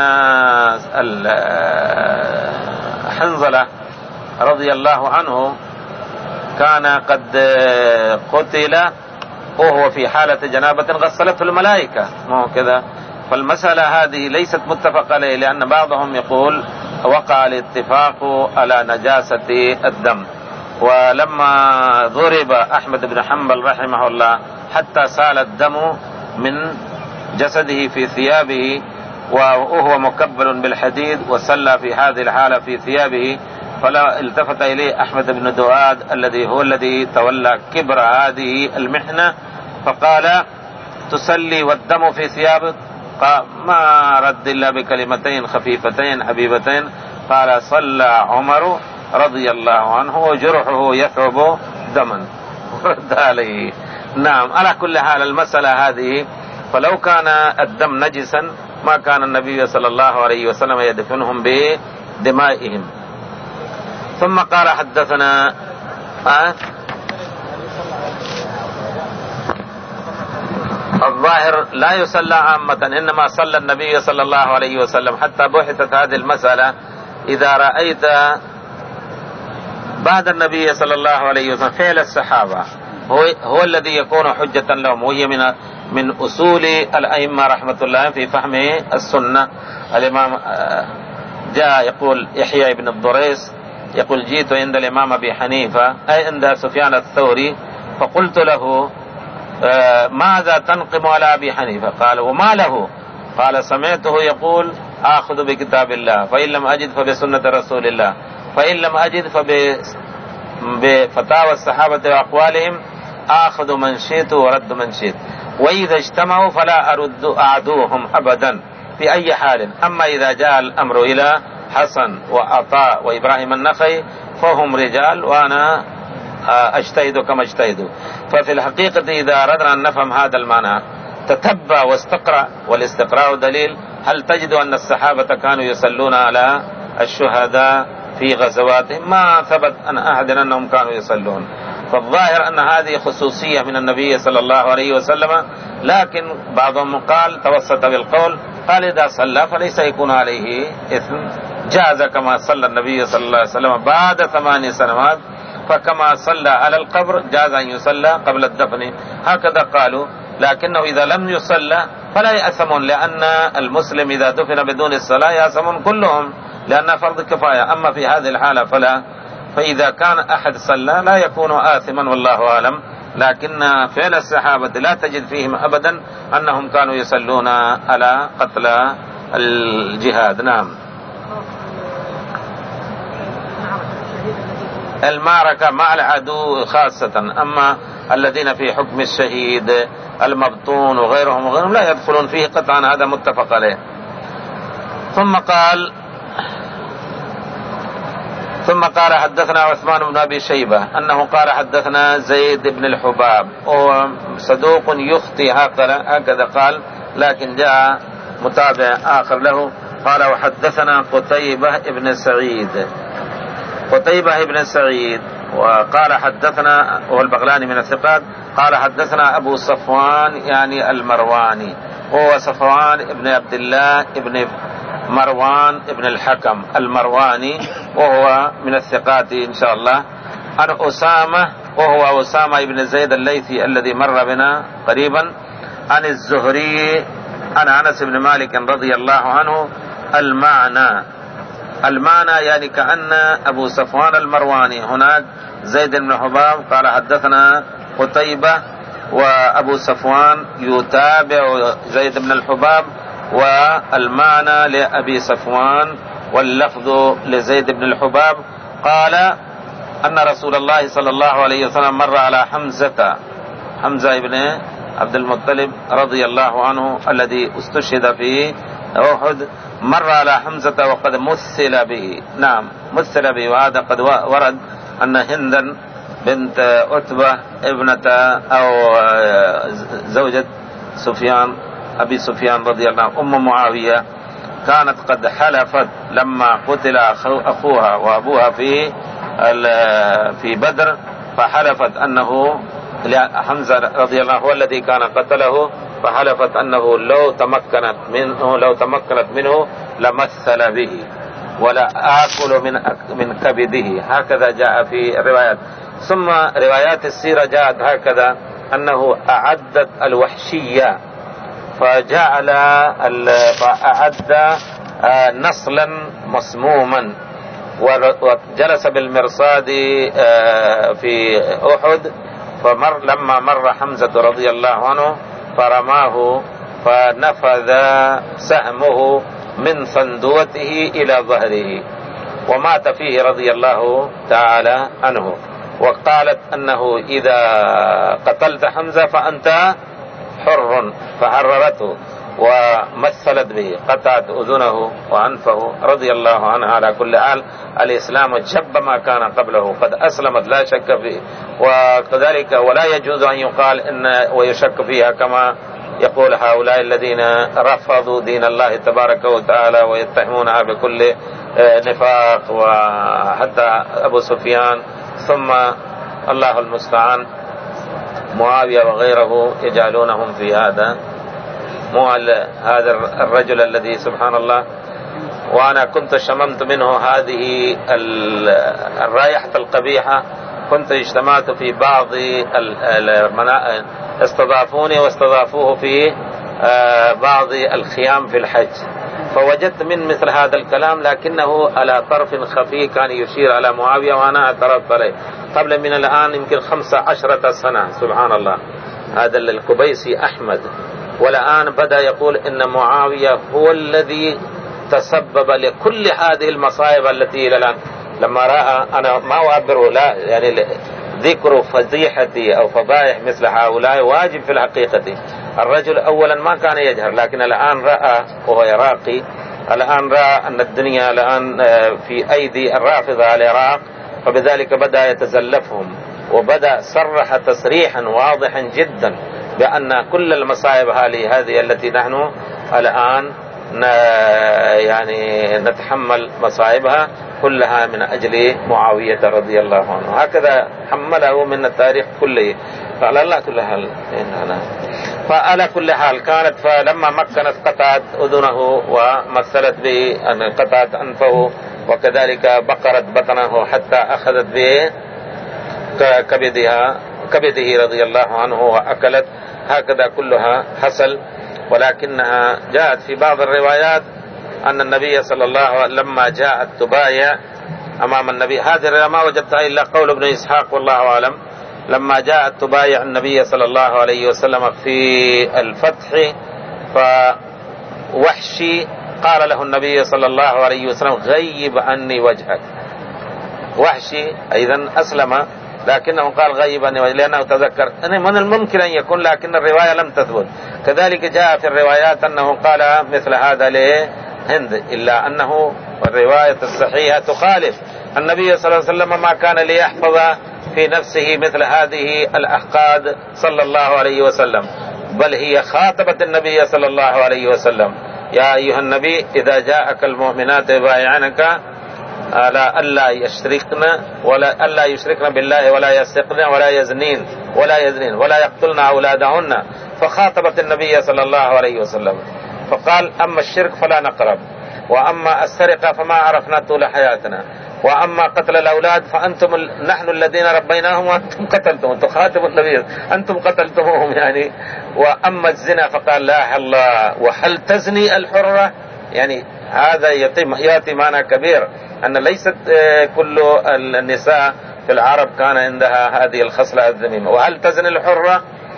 حنظلة رضي الله عنه كان قد قتل وهو في حالة جنابة غسلته الملائكة، ما هو كذا. فالمسألة هذه ليست متفق عليه، لأن بعضهم يقول وقع الاتفاق على نجاسة الدم. ولما ضرب أحمد بن حنبل رحمه الله حتى سال الدم من جسده في ثيابه وهو مكبل بالحديد وسلى في هذه الحالة في ثيابه، فلا التفت إليه أحمد بن دواد الذي هو الذي تولى كبر هذه المحنة فقال تسلي والدم في ثيابك؟ قال ما رد إلا بكلمتين خفيفتين حبيبتين. قال صلى عمر رضي الله عنه وجرحه يثعب دما رد عليه. نعم. على كل حال المسألة هذه، فلو كان الدم نجسا ما كان النبي صلى الله عليه وسلم يدفنهم بدمائهم. ثم قال حدثنا الظاهر لا يصلى عامة، إنما صلى النبي صلى الله عليه وسلم حتى بحثت هذه المسألة. إذا رأيت بعد النبي صلى الله عليه وسلم فعل الصحابة هو, هو الذي يكون حجة لهم، وهي من من أصول الأئمة رحمة الله في فهم السنة. الإمام جاء يقول يحيى بن الضريس يقول جئت عند الإمام أبي حنيفة أي عند سفيان الثوري فقلت له ماذا تنقم على أبي حنيفة؟ قال وما له؟ قال سمعته يقول آخذ بكتاب الله، فإن لم أجد فبسنة رسول الله، فإن لم أجد فبفتاوى الصحابة وأقوالهم، آخذ من شئت ورد من شئت، وإذا اجتمعوا فلا أرد أعدوهم أبدا في أي حال. أما إذا جاء الأمر إلى حسن وعطاء وإبراهيم النخعي فهم رجال وأنا أجتهد كما اجتهدوا. ففي الحقيقة إذا أردنا أن نفهم هذا المعنى تتبع واستقرأ، والاستقراء دليل. هل تجد أن الصحابة كانوا يصلون على الشهداء في غزواتهم؟ ما ثبت أن أحد أنهم كانوا يصلون. فالظاهر أن هذه خصوصية من النبي صلى الله عليه وسلم، لكن بعضهم قال توسط بالقول، قال إذا صلى فليس يكون عليه إثم، جاز كما صلى النبي صلى الله عليه وسلم بعد ثماني سنوات، فكما صلى على القبر جاز أن يصلى قبل الدفن، هكذا قالوا. لكنه إذا لم يصلى فلا يأثمون، لأن المسلم إذا دفن بدون الصلاة يأثمون كلهم، لأنها فرض كفاية. أما في هذه الحالة فلا، فإذا كان أحد صلى لا يكون آثما والله أعلم. لكن فعل الصحابة لا تجد فيهم أبدا أنهم كانوا يصلون على قتلى الجهاد. نعم. المعركة مع العدو خاصة، أما الذين في حكم الشهيد المبطون وغيرهم وغيرهم لا يدخلون فيه قطعا، هذا متفق عليه. ثم قال ثم قال حدثنا عثمان بن أبي شيبة أنه قال حدثنا زيد بن الحباب، وهو صدوق يخطي هكذا قال، لكن جاء متابع آخر له قال وحدثنا قتيبة بن سعيد قتيبة بن سعيد وقال حدثنا، وهو البغلاني من الثقات، قال حدثنا أبو صفوان يعني المرواني، وهو صفوان بن عبد الله بن مروان بن الحكم المرواني، وهو من الثقات إن شاء الله. عن أسامة وهو أسامة بن زيد الليثي الذي مر بنا قريبا، عن الزهري عن أنس بن مالك رضي الله عنه. المعنى المعنى يعني كأن أبو صفوان المرواني هناك زيد بن حباب قال حدثنا قتيبة، وأبو صفوان يتابع زيد بن الحباب، والمعنى لأبي صفوان واللفظ لزيد بن الحباب. قال أن رسول الله صلى الله عليه وسلم مر على حمزة حمزة بن عبد المطلب رضي الله عنه الذي استشهد في أحد، مر على حمزة وقد مثل به. نعم مثل به، وهذا قد ورد أن هندا بنت عتبة ابنة أو زوجة سفيان أبي سفيان رضي الله عنه أم معاوية كانت قد حلفت لما قتل أخوها وأبوها في في بدر، فحلفت أنه حمزة رضي الله عنه هو الذي كان قتله، فحلفت أنه لو تمكنت منه لو تمكنت منه لمثل به ولا آكل من من كبده، هكذا جاء في الروايات. ثم روايات السيرة جاءت هكذا أنه أعدت الوحشية فجعل فأعد نصلا مسموما، وجلس بالمرصاد في أحد، فمر لما مر حمزة رضي الله عنه فرماه فنفذ سهمه من صندوته إلى ظهره ومات فيه رضي الله تعالى عنه. وقالت أنه إذا قتلت حمزة فأنت حر، فحررته ومثلت به، قطعت أذنه وأنفه رضي الله عنها. على كل حال الإسلام جب ما كان قبله، قد أسلمت لا شك فيه، وكذلك ولا يجوز أن يقال إن ويشك فيها كما يقول هؤلاء الذين رفضوا دين الله تبارك وتعالى ويتهمونها بكل نفاق، وحتى أبو سفيان. ثم الله المستعان معاوية وغيره يجعلونهم في هذا، مو هذا الرجل الذي سبحان الله. وأنا كنت شممت منه هذه الرائحة القبيحة، كنت اجتمعت في بعض المناطق، استضافوني واستضافوه في بعض الخيام في الحج، فوجدت من مثل هذا الكلام، لكنه على طرف خفي كان يشير على معاوية، وأنا اعترضت عليه قبل من الآن يمكن خمسة عشرة سنة سبحان الله. هذا الكبيسي أحمد، والآن بدأ يقول إن معاوية هو الذي تسبب لكل هذه المصائب التي إلى الآن. لما رأى، أنا ما أعبره لا يعني ذكر فضيحتي أو فضائح مثل هؤلاء واجب في الحقيقة. الرجل أولا ما كان يجهر، لكن الآن رأى وهو عراقي، الآن رأى أن الدنيا الآن في أيدي الرافضة العراق، فبذلك بدأ يتزلفهم، وبدأ صرح تصريحا واضحا جدا بأن كل المصائب هذه التي نحن الآن يعني نتحمل مصائبها كلها من أجل معاوية رضي الله عنه. هكذا حمله من التاريخ كله. فعلى الله كل حال فعلى كل حال كانت، فلما مكنت قطعت أذنه ومثلت بأن قطعت أنفه، وكذلك بقرت بطنه حتى أخذت بكبدها كبده رضي الله عنه وأكلت. هكذا كلها حصل. ولكنها جاءت في بعض الروايات أن النبي صلى الله عليه وسلم لما جاءت تبايع أمام النبي، هذه ما وجدتها إلا قول ابن إسحاق والله أعلم، لما جاءت تبايع النبي صلى الله عليه وسلم في الفتح، فوحشي قال له النبي صلى الله عليه وسلم غيب عني وجهك. وحشي أيضا أسلم، لكنه قال غيب عني وجهك لأنه تذكر أنه من الممكن أن يكون، لكن الرواية لم تثبت. كذلك جاء في الروايات أنه قال مثل هذا لهند، إلا أنه الرواية الصحيحة تخالف. النبي صلى الله عليه وسلم ما كان ليحفظ في نفسه مثل هذه الأحقاد صلى الله عليه وسلم، بل هي خاطبت النبي صلى الله عليه وسلم: يا أيها النبي إذا جاءك المؤمنات يبايعنك على ألا يشركن ولا ألا يشركن بالله ولا يسرقن ولا يزنين ولا يزنين ولا يقتلن أولادهن. فخاطبت النبي صلى الله عليه وسلم فقال: أما الشرك فلا نقرب، وأما السرقة فما عرفنا طول حياتنا، وأما قتل الأولاد فأنتم نحن الذين ربيناهم وأنتم قتلتم. تخاطب النبي أنتم قتلتموهم يعني. وأما الزنا فقال: لا الله، وهل تزني الحرة؟ يعني هذا يأتي معنى كبير، أن ليست كل النساء في العرب كان عندها هذه الخصلة الذميمة. وهل تزني الحرة؟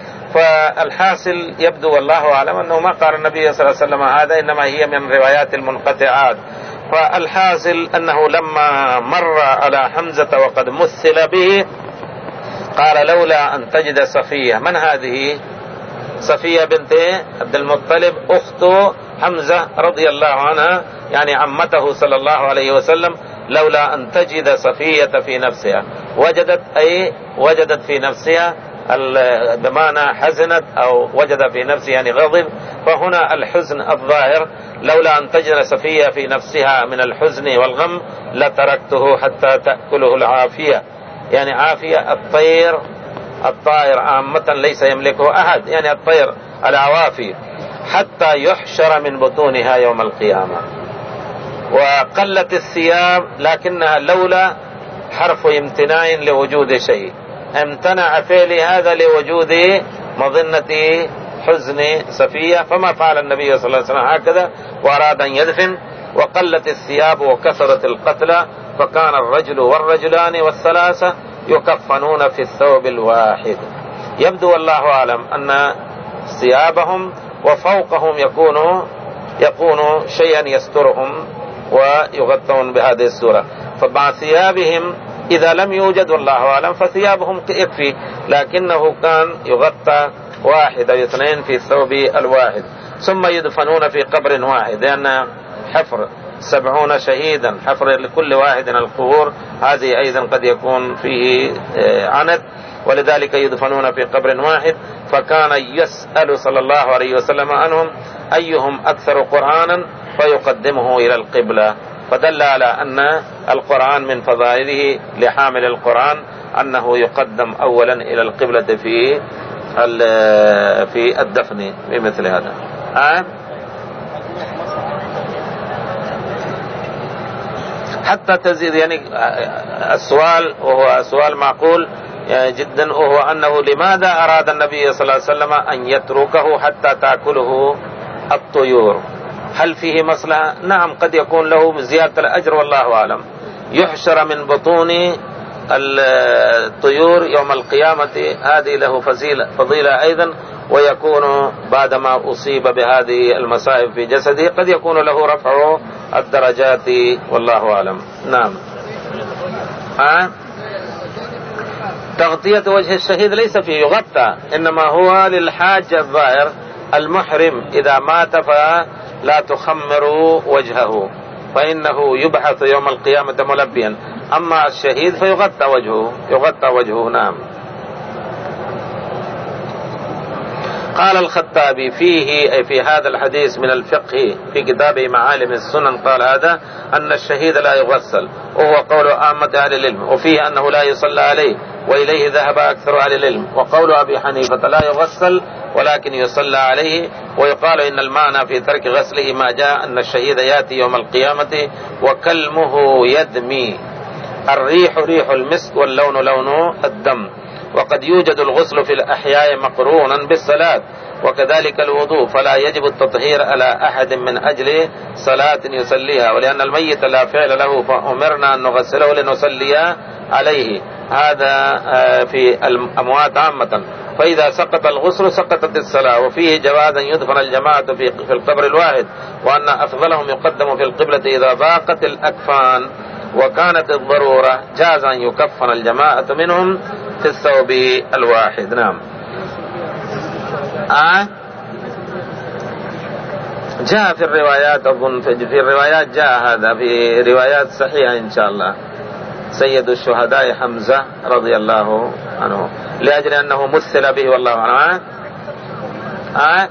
فالحاصل يبدو والله أعلم أنه ما قال النبي صلى الله عليه وسلم هذا، إنما هي من روايات المنقطعات. فالحاصل أنه لما مر على حمزة وقد مثل به قال: لولا أن تجد صفية. من هذه صفية بنت عبد المطلب أخت حمزة رضي الله عنها، يعني عمته صلى الله عليه وسلم. لولا أن تجد صفية في نفسها، وجدت أي وجدت في نفسها بمعنى حزنت أو وجد في نفسه يعني غضب، فهنا الحزن الظاهر. لولا أن تجد صفية في نفسها من الحزن والغم لتركته حتى تأكله العافية. يعني عافية الطير، الطائر عامة ليس يملكه أحد، يعني الطير العوافي، حتى يحشر من بطونها يوم القيامة. وقلت الثياب، لكنها لولا حرف امتناع لوجود شيء، امتنع فعل هذا لوجود مظنة حزن صفية، فما فعل النبي صلى الله عليه وسلم هكذا، وأراد أن يدفن. وقلت الثياب وكثرت القتلى، فكان الرجل والرجلان والثلاثة يكفنون في الثوب الواحد. يبدو والله أعلم أن ثيابهم وفوقهم يكون يكون شيئا يسترهم ويغطون بهذه الصورة. فمع ثيابهم إذا لم يوجد والله أعلم فثيابهم يكفي، لكنه كان يغطى واحد أو اثنين في الثوب الواحد. ثم يدفنون في قبر واحد، لأن حفر سبعون شهيدا، حفر لكل واحد من القبور، هذه أيضا قد يكون فيه عنت، ولذلك يدفنون في قبر واحد. فكان يسأل صلى الله عليه وسلم عنهم أيهم أكثر قرآنا فيقدمه إلى القبلة، فدل على أن القرآن من فضائله لحامل القرآن أنه يقدم أولا إلى القبلة في في الدفن بمثل هذا. أه؟ حتى تزيد يعني السؤال، وهو سؤال معقول يعني جدا، وهو أنه لماذا أراد النبي صلى الله عليه وسلم أن يتركه حتى تأكله الطيور؟ هل فيه مصلحة؟ نعم، قد يكون له زيادة الأجر والله أعلم. يحشر من بطون الطيور يوم القيامة، هذه له فضيلة أيضا، ويكون بعدما أصيب بهذه المصائب في جسده قد يكون له رفع الدرجات والله أعلم. نعم. ها؟ تغطية وجه الشهيد ليس فيه يغطى، إنما هو للحاج الظاهر المحرم إذا مات فلا تخمروا وجهه، فإنه يبعث يوم القيامة ملبيا. أما الشهيد فيغطى وجهه، يغطى وجهه. نعم. قال الخطابي فيه أي في هذا الحديث من الفقه في كتابه معالم السنن، قال هذا أن الشهيد لا يغسل، وهو قول عامة أهل العلم، وفيه أنه لا يصلى عليه، وإليه ذهب أكثر أهل العلم. وقول أبي حنيفة لا يغسل ولكن يصلى عليه، ويقال إن المعنى في ترك غسله ما جاء أن الشهيد يأتي يوم القيامة وكلمه يدمي، الريح ريح المسك واللون لون الدم. وقد يوجد الغسل في الأحياء مقرونا بالصلاة، وكذلك الوضوء، فلا يجب التطهير على أحد من أجل صلاة يصليها، ولأن الميت لا فعل له فأمرنا أن نغسله لنصلي عليه. هذا في الأموات عامة، فإذا سقط الغسل سقطت الصلاة. وفيه جواز أن يدفن الجماعة في في القبر الواحد، وأن أفضلهم يقدم في القبلة إذا ضاقت الأكفان، وكانت الضرورة جاز أن يكفن الجماعة منهم في الثوب الواحد. نعم. آه جاء في الروايات، أظن في الروايات جاء هذا في روايات صحيحة إن شاء الله، سيد الشهداء حمزة رضي الله عنه، لأجل أنه مثل به والله عنه. آه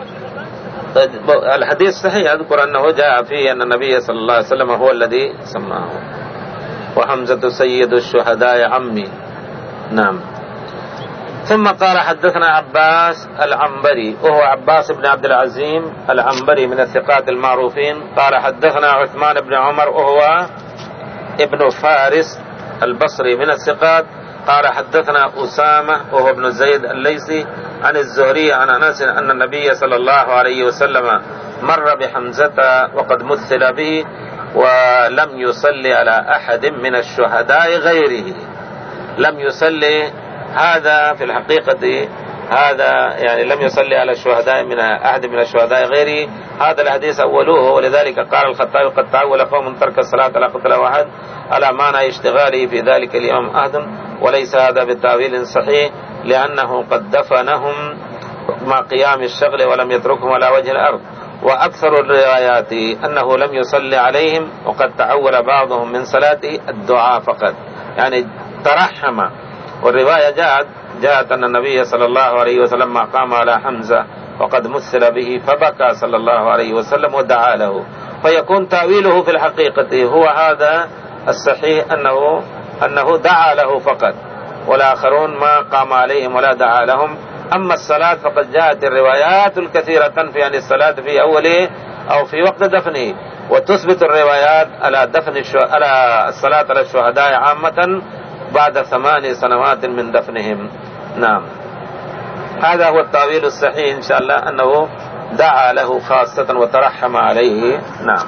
الحديث صحيح، أذكر أنه جاء فيه أن النبي صلى الله عليه وسلم هو الذي سماه، وحمزة سيد الشهداء عمي. نعم. ثم قال حدثنا عباس العنبري، وهو عباس بن عبد العزيم العنبري من الثقات المعروفين. قال حدثنا عثمان بن عمر، وهو ابن فارس البصري من الثقات. قال حدثنا أسامة، وهو ابن زيد الليثي، عن الزهري عن أنس أن النبي صلى الله عليه وسلم مر بحمزة وقد مثل به، ولم يصلي على أحد من الشهداء غيره. لم يصلي، هذا في الحقيقة هذا يعني لم يصلي على الشهداء من أحد من الشهداء غيره. هذا الحديث أولوه، ولذلك قال الخطابي قد تعول قوم ترك الصلاة على قتل واحد على معنى اشتغاله في ذلك اليوم أحد، وليس هذا بالتأويل صحيح، لأنه قد دفنهم مع قيام الشغل ولم يتركهم على وجه الأرض. وأكثر الروايات أنه لم يصلي عليهم، وقد تعول بعضهم من صلاته الدعاء فقط، يعني ترحم. والرواية جاءت جاءت أن النبي صلى الله عليه وسلم ما قام على حمزة وقد مثل به فبكى صلى الله عليه وسلم ودعا له، فيكون تأويله في الحقيقة هو هذا الصحيح، أنه أنه دعا له فقط، والآخرون ما قام عليهم ولا دعا لهم. أما الصلاة فقد جاءت الروايات الكثيرة تنفي عن الصلاة في أوله أو في وقت دفنه، وتثبت الروايات على دفن الشو... على الصلاة على الشهداء عامة بعد ثمان سنوات من دفنهم. نعم. هذا هو التأويل الصحيح إن شاء الله، أنه دعا له خاصة وترحم عليه. نعم.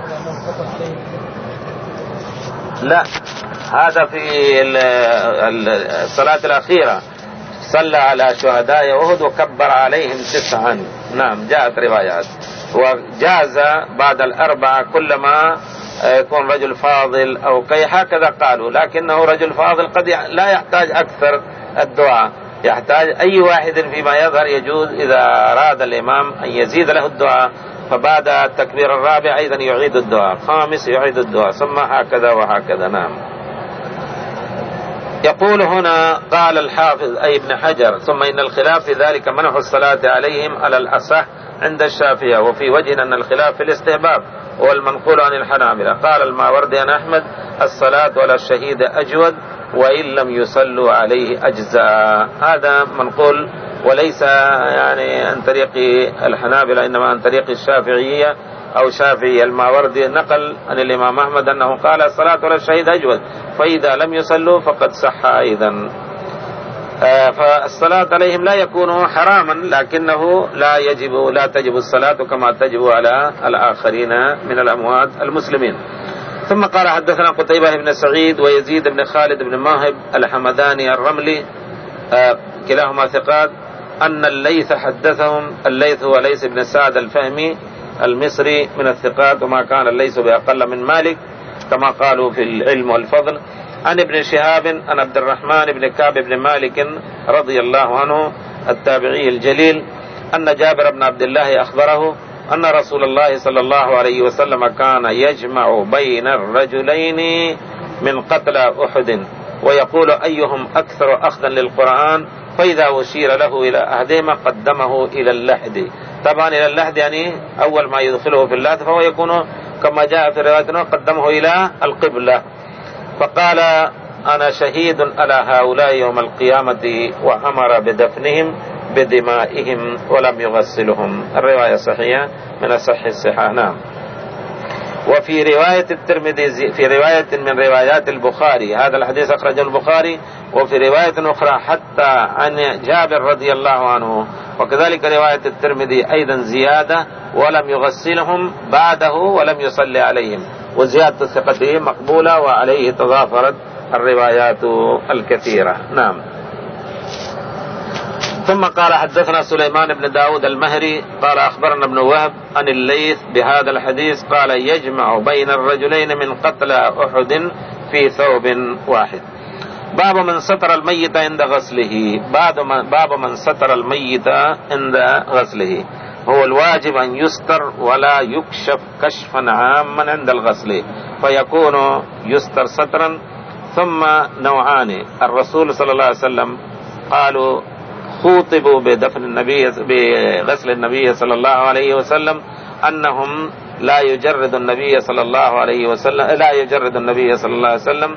لا، هذا في الصلاة الأخيرة صلى على شهداء أحد وكبر عليهم تسعا. نعم، جاءت روايات. وجاز بعد الأربعة كلما يكون رجل فاضل أو كي، هكذا قالوا، لكنه رجل فاضل قد لا يحتاج أكثر الدعاء، يحتاج أي واحد فيما يظهر يجوز إذا أراد الإمام أن يزيد له الدعاء، فبعد التكبير الرابع أيضا يعيد الدعاء، خامس يعيد الدعاء، ثم هكذا وهكذا. نعم. يقول هنا قال الحافظ أي ابن حجر: ثم إن الخلاف في ذلك منع الصلاة عليهم على الأصح عند الشافعية، وفي وجه أن الخلاف في الاستحباب هو المنقول عن الحنابلة. قال الماوردي عن أحمد: الصلاة على الشهيد أجود، وإن لم يصلوا عليه أجزاء. هذا منقول وليس يعني عن طريق الحنابلة، إنما عن طريق الشافعية أو شافعي الماوردي. نقل عن الإمام أحمد أنه قال الصلاة على الشهيد أجوز، فإذا لم يصلوا فقد صح أيضا. فالصلاة عليهم لا يكون حراما، لكنه لا يجب لا تجب الصلاة كما تجب على الآخرين من الأموات المسلمين. ثم قال حدثنا قتيبة بن سعيد ويزيد بن خالد بن ماهب الحمداني الرملي كلاهما ثقات، أن الليث حدثهم. الليث هو ليث بن سعد الفهمي المصري من الثقات، وما كان الليث بأقل من مالك كما قالوا في العلم والفضل. عن ابن شهاب عن عبد الرحمن بن كعب بن مالك رضي الله عنه التابعي الجليل أن جابر بن عبد الله أخبره أن رسول الله صلى الله عليه وسلم كان يجمع بين الرجلين من قتلى أحد ويقول أيهم أكثر أخذا للقرآن، فإذا أشير له إلى أحدهما قدمه إلى اللحد. طبعا إلى اللحد يعني أول ما يدخله في اللحد، فهو يكون كما جاء في رواية قدمه إلى القبلة. فقال أنا شهيد على هؤلاء يوم القيامة، وأمر بدفنهم بدمائهم ولم يغسلهم. الرواية صحيحة من صحيح الصحاح. نعم. وفي رواية الترمذي في رواية من روايات البخاري، هذا الحديث أخرجه البخاري، وفي رواية أخرى حتى عن جابر رضي الله عنه، وكذلك رواية الترمذي أيضا زيادة ولم يغسلهم بعده ولم يصلي عليهم، وزيادة ثقته مقبولة وعليه تضافرت الروايات الكثيرة. نعم. ثم قال حدثنا سليمان بن داود المهري قال أخبرنا ابن وهب عن الليث بهذا الحديث قال يجمع بين الرجلين من قتلى أحد في ثوب واحد. باب من ستر الميت عند غسله. باب من ستر الميت عند غسله. هو الواجب أن يستر ولا يكشف كشفا عاما عند الغسل، فيكون يستر سترا. ثم نوعان. الرسول صلى الله عليه وسلم قالوا خوطبوا بدفن النبي بغسل النبي صلى الله عليه وسلم أنهم لا يجرد النبي صلى الله عليه وسلم لا يجرد النبي صلى الله عليه وسلم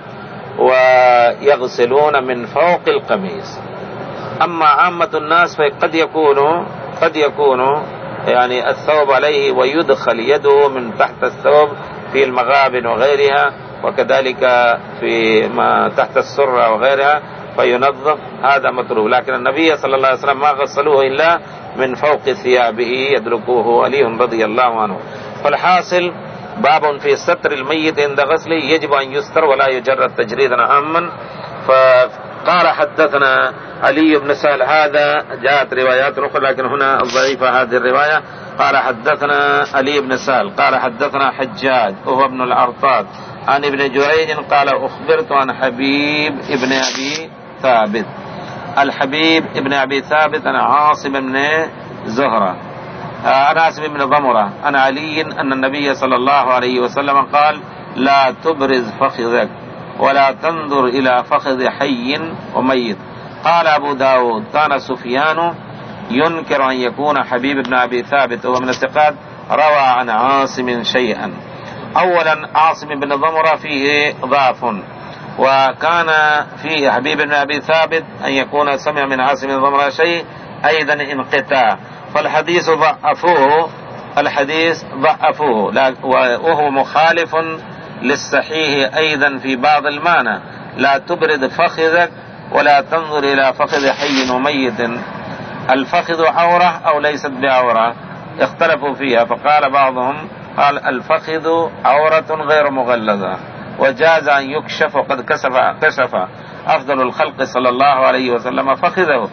ويغسلون من فوق القميص. أما عامة الناس فقد يكون قد يكون يعني الثوب عليه ويدخل يده من تحت الثوب في المغابن وغيرها، وكذلك في ما تحت السرة وغيرها فينظف، هذا مطلوب. لكن النبي صلى الله عليه وسلم ما غسلوه إلا من فوق ثيابه يدركوه علي رضي الله عنه. فالحاصل باب في ستر الميت عند غسله، يجب أن يستر ولا يجرد تجريدا عاما. فقال حدثنا علي بن سهل، هذا جاءت روايات أخرى لكن هنا ضعيفة هذه الرواية. قال حدثنا علي بن سهل قال حدثنا حجاج وهو ابن الأرطاد عن ابن جريج قال أخبرت عن حبيب ابن أبي ثابت. الحبيب ابن أبي ثابت عن عاصم بن زهرة عن عاصم بن ضمرة عن علي أن النبي صلى الله عليه وسلم قال لا تبرز فخذك ولا تنظر إلى فخذ حي وميت. قال أبو داود كان سفيان ينكر أن يكون حبيب بن أبي ثابت وهو من الثقات روى عن عاصم شيئا. أولا عاصم بن ضمرة فيه ضعف، وكان فيه حبيب بن أبي ثابت أن يكون سمع من عاصم بن ضمرة شيء أيضا انقطاع، فالحديث ضعفوه الحديث ضعفوه وهو مخالف للصحيح أيضا في بعض المعنى. لا تبرد فخذك ولا تنظر إلى فخذ حي وميت. الفخذ عورة أو ليست بعورة؟ اختلفوا فيها، فقال بعضهم قال الفخذ عورة غير مغلظة وجاز أن يكشف، وقد كشف كشف أفضل الخلق صلى الله عليه وسلم فخذه،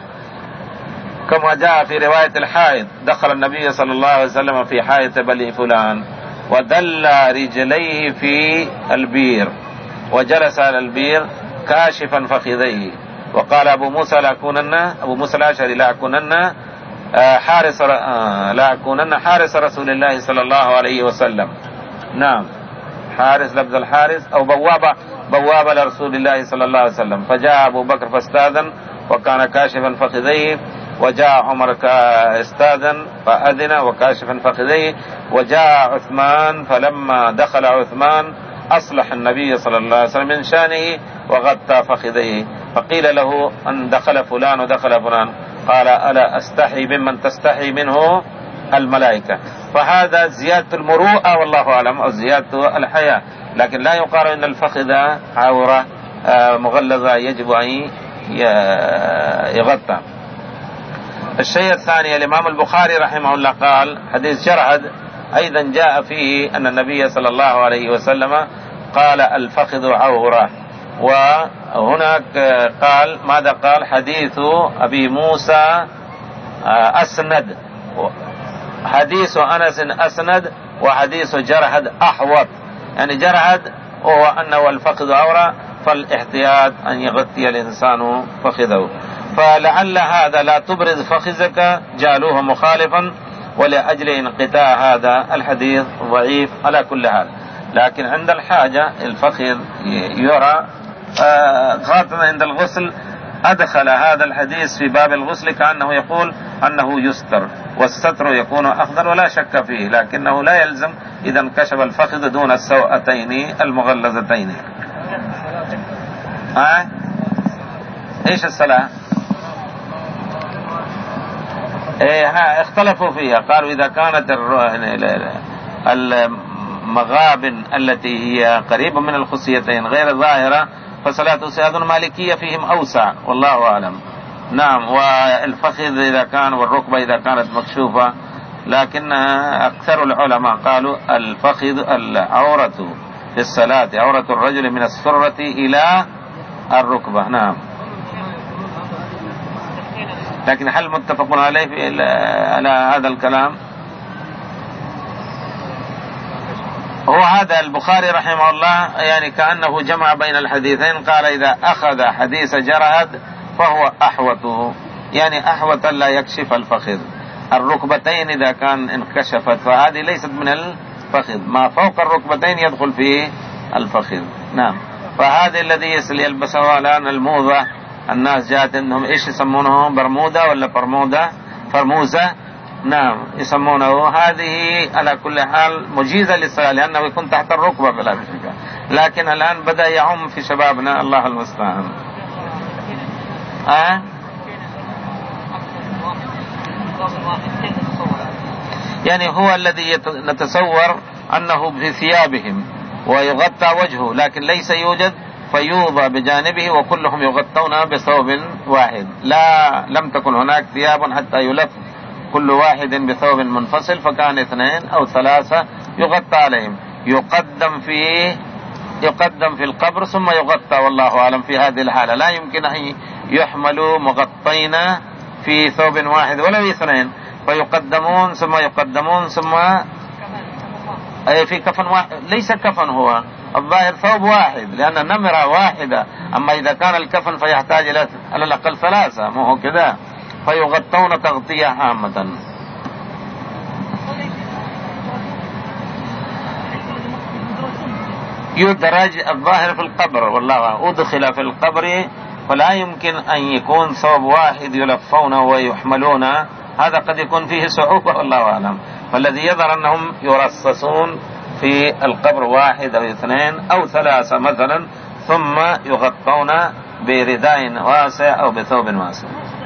كما جاء في رواية الحائض دخل النبي صلى الله عليه وسلم في حائط بني فلان ودل رجليه في البير وجلس على البير كاشفا فخذيه. وقال أبو موسى لا أكونن أبو موسى الأشعري لا أكونن حارس لا أكونن حارس رسول الله صلى الله عليه وسلم. نعم، حارس لفظ الحارس أو بوابة بوابة لرسول الله صلى الله عليه وسلم. فجاء أبو بكر فاستاذن وكان كاشفا فخذيه، وجاء عمر كاستاذن فأذن وكاشفا فخذيه، وجاء عثمان فلما دخل عثمان أصلح النبي صلى الله عليه وسلم من شانه وغطى فخذيه، فقيل له أن دخل فلان ودخل فلان، قال ألا أستحي ممن تستحي منه الملائكة. فهذا زيادة المروءة والله أعلم، أو زيادة الحياة، لكن لا يقال أن الفخذ عورة مغلظة يجب أن يغطى. الشيء الثاني، الإمام البخاري رحمه الله قال حديث جرعد أيضا جاء فيه أن النبي صلى الله عليه وسلم قال الفخذ عورة. وهناك قال ماذا قال؟ حديث أبي موسى أسند، حديث أنس أسند، وحديث جرعد أحوط. يعني جرعد هو أنه الفخذ عورة، فالاحتياط أن يغطي الإنسان فخذه. فلعل هذا لا تبرز فخذك جعلوه مخالفا، ولأجل انقطاع هذا الحديث ضعيف على كل حال. لكن عند الحاجة الفخذ يرى، خاصة عند الغسل أدخل هذا الحديث في باب الغسل كأنه يقول أنه يستر، والستر يكون أفضل ولا شك فيه، لكنه لا يلزم إذا انكشف الفخذ دون السوأتين المغلظتين. ها؟ إيش الصلاة؟ إيه ها اختلفوا فيها، قالوا إذا كانت المغابن التي هي قريبة من الخصيتين غير ظاهرة فصلاة سياد مالكية فيهم أوسع والله أعلم. نعم، والفخذ إذا كان والركبة إذا كانت مكشوفة، لكن أكثر العلماء قالوا الفخذ العورة في الصلاة عورة الرجل من السرة إلى الركبة. نعم، لكن هل متفقون عليه في على هذا الكلام؟ هو هذا البخاري رحمه الله يعني كأنه جمع بين الحديثين، قال إذا أخذ حديث جرعد فهو أحوط، يعني أحوط لا يكشف الفخذ. الركبتين إذا كان انكشفت فهذه ليست من الفخذ، ما فوق الركبتين يدخل في الفخذ. نعم، فهذا الذي يلبسه الآن الموضة، الناس جاءت انهم ايش يسمونه، برمودا ولا فرمودا فرموزة. نعم يسمونه، هذه على كل حال مجيزة للصلاة لأنه يكون تحت الركبة بلا شك، لكن الآن بدأ يعم في شبابنا الله المستعان. أه؟ يعني هو الذي نتصور أنه في ثيابهم ويغطى وجهه، لكن ليس يوجد فيوضى بجانبه وكلهم يغطون بثوب واحد، لا لم تكن هناك ثياب حتى يلف كل واحد بثوب منفصل، فكان اثنين أو ثلاثة يغطى عليهم. يقدم في يقدم في القبر ثم يغطى والله أعلم. في هذه الحالة لا يمكن أن يحملوا مغطين في ثوب واحد ولا اثنين، فيقدمون ثم يقدمون ثم أي في كفن واحد. ليس كفن، هو الظاهر ثوب واحد لأن نمرة واحدة، أما إذا كان الكفن فيحتاج إلى على الأقل ثلاثة، مو هو كذا، فيغطون تغطية عامة. يدرج الظاهر في القبر والله أدخل في القبر، فلا يمكن أن يكون ثوب واحد يلفونه ويحملون، هذا قد يكون فيه صعوبة والله أعلم. فالذي يظهر أنهم يرصصون في القبر واحد أو اثنين أو ثلاثة مثلا، ثم يغطون برداء واسع أو بثوب واسع.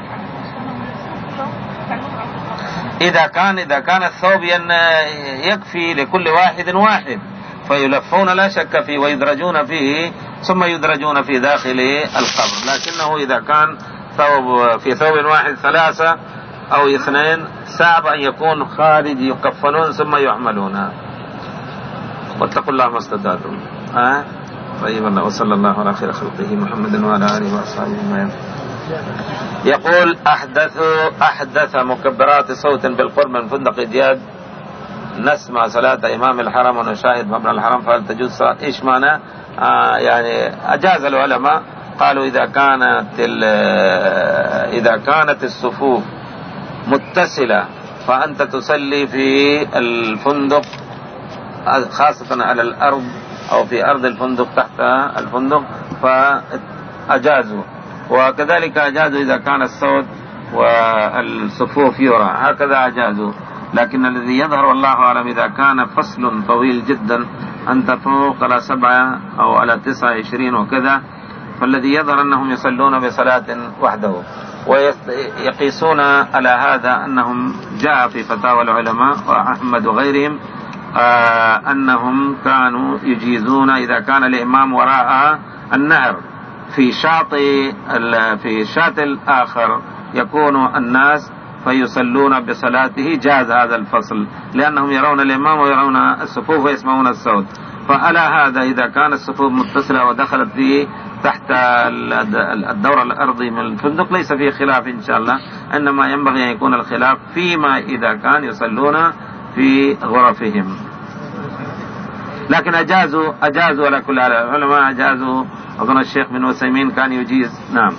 إذا كان إذا كان الثوب يكفي لكل واحد واحد فيلفون لا شك فيه ويدرجون فيه ثم يدرجون في داخل القبر، لكنه إذا كان ثوب في ثوب واحد ثلاثة أو اثنين صعب أن يكون خارج يكفنون ثم يعملون. واتقوا الله ما استطعتم. ها طيب الله، وصلى الله على خير خلقه محمد وعلى آله وأصحابه أجمعين. يقول أحدث أحدث مكبرات صوت بالقرب من فندق جياد، نسمع صلاة إمام الحرم ونشاهد مبنى الحرم، فهل تجوز صلاة؟ إيش معنى؟ آه يعني أجاز العلماء، قالوا إذا كانت إذا كانت الصفوف متصلة فأنت تصلي في الفندق خاصة على الأرض أو في أرض الفندق تحت الفندق فأجازوا، وكذلك أجازوا إذا كان الصوت والصفوف يرى، هكذا أجازوا. لكن الذي يظهر والله أعلم إذا كان فصل طويل جدا أن تفوق على سبعة أو على تسعة عشرين وكذا، فالذي يظهر أنهم يصلون بصلاة وحده. ويقيسون على هذا أنهم جاء في فتاوى العلماء وأحمد وغيرهم آه أنهم كانوا يجيزون إذا كان الإمام وراء النهر في شاطئ في شاطئ الآخر يكون الناس فيصلون بصلاته، جاز هذا الفصل لأنهم يرون الإمام ويرون الصفوف ويسمعون الصوت. فعلى هذا إذا كان الصفوف متصلة ودخلت فيه تحت الدور الأرضي من الفندق ليس فيه خلاف إن شاء الله، إنما ينبغي أن يكون الخلاف فيما إذا كان يصلون في غرفهم. لكن أجازوا أجازوا على كل العلماء أجازوا، أظن الشيخ بن عثيمين كان يجيز. نعم.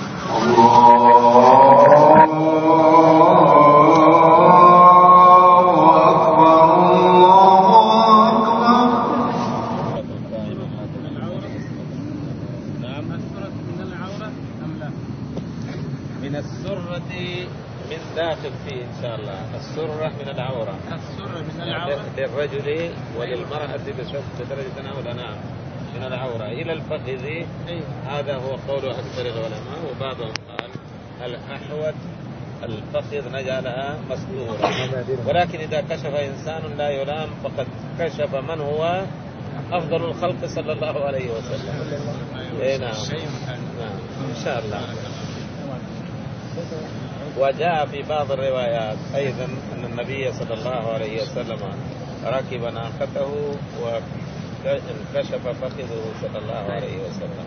داخل فيه إن شاء الله السرة من العورة، السرة من العورة للرجل وللمرأة بدرجة أولى. نعم من العورة إلى الفخذ. هذا هو قول أكثر العلماء، وبعضهم قال الأحوط الفخذ نجعلها مستورة، ولكن إذا كشف إنسان لا يلام فقد كشف من هو أفضل الخلق صلى الله عليه وسلم. إيه نعم. نعم إن شاء الله. وجاء في بعض الروايات أيضا أن النبي صلى الله عليه وسلم ركب ناقته وانكشف فخذه صلى الله عليه وسلم.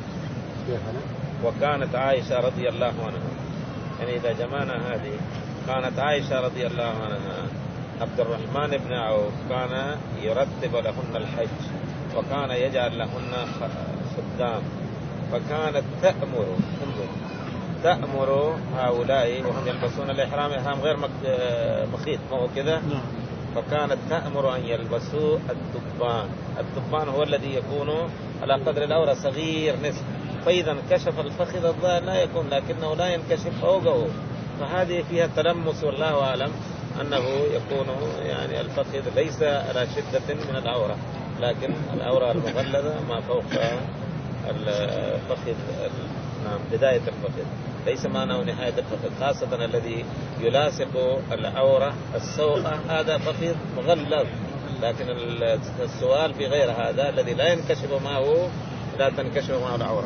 وكانت عائشة رضي الله عنها، يعني إذا جمعنا هذه، كانت عائشة رضي الله عنها عبد الرحمن بن عوف كان يرتب لهن الحج وكان يجعل لهن خدام، فكانت تأمر تأمر هؤلاء وهم يلبسون الإحرام إحرام غير مخيط ما هو كذا، فكانت تأمر أن يلبسوا الدبان. الدبان هو الذي يكون على قدر العورة صغير نصف، فإذا انكشف الفخذ الظاهر لا يكون لكنه لا ينكشف فوقه، فهذه فيها تلمس والله أعلم أنه يكون يعني الفخذ ليس على شدة من العورة، لكن العورة المغلظة ما فوق الفخذ. نعم بداية الفخذ ليس معناه نهاية الفخذ، خاصة الذي يلاصق العورة السوءة هذا فخذ مغلظ، لكن السؤال في غير هذا الذي لا ينكشف معه لا تنكشف معه العورة.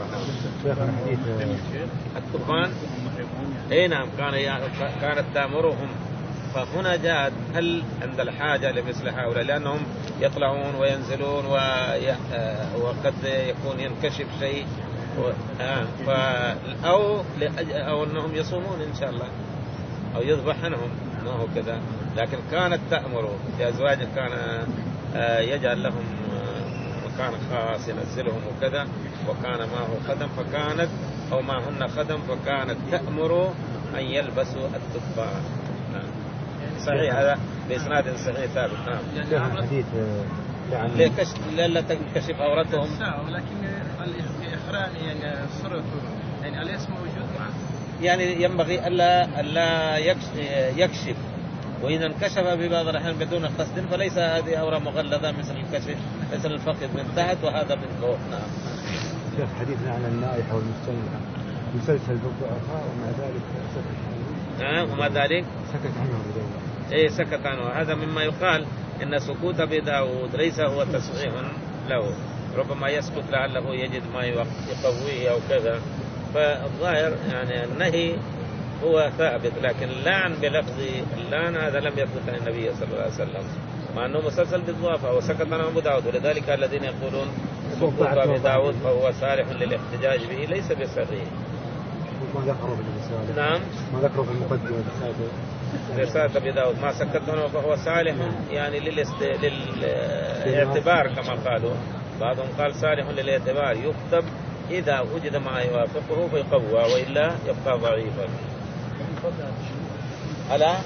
الطبان اي نعم كان كانت تأمرهم. فهنا جاءت هل عند الحاجة لمثل هؤلاء لأنهم يطلعون وينزلون وقد يكون ينكشف شيء ف... أو أو أنهم يصومون إن شاء الله أو يذبح عنهم ما هو كذا، لكن كانت تأمر بأزواج كان يجعل لهم مكان خاص ينزلهم وكذا، وكان معه خدم فكانت أو معهن خدم فكانت تأمر أن يلبسوا الدبان. صحيح هذا بإسناد صحيح ثابت. نعم الحديث ليه كشف لا تنكشف عورتهم، ولكن الإحرام يعني صرته يعني الاسم موجود معه، يعني ينبغي ألا ألا يكشف، وإذا انكشف في بعض الأحيان بدون قصد فليس هذه عورة مغلظة مثل الكشف مثل الفخذ من تحت وهذا من فوق. نعم. شيخ حديثنا عن النائحة والمستنيحة مسلسل بالضعفاء ومع ذلك سكت عنه. نعم ومع ذلك سكت عنه بدون. إيه سكت عنه. هذا مما يقال إن سكوت أبي داود ليس هو تصحيح له، ربما يسكت لعله يجد ما يقويه أو كذا، فالظاهر يعني النهي هو ثابت، لكن اللعن بلفظ اللعن هذا لم يثبت عن النبي صلى الله عليه وسلم، مع أنه مسلسل بالضعفاء وسكت عنه أبو داود، ولذلك الذين يقولون سكوت أبي داود فهو صالح للاحتجاج به ليس بصحيح. ما ذكروا بالرسالة. نعم ما ذكروا في المقدمة رسالة أبي داود ما سكت عنه فهو صالح يعني للاست... للاعتبار كما قالوا، بعضهم قال صالح للاعتبار يكتب إذا وجد ما يوافقه فيقوى وإلا يبقى ضعيفا. ألا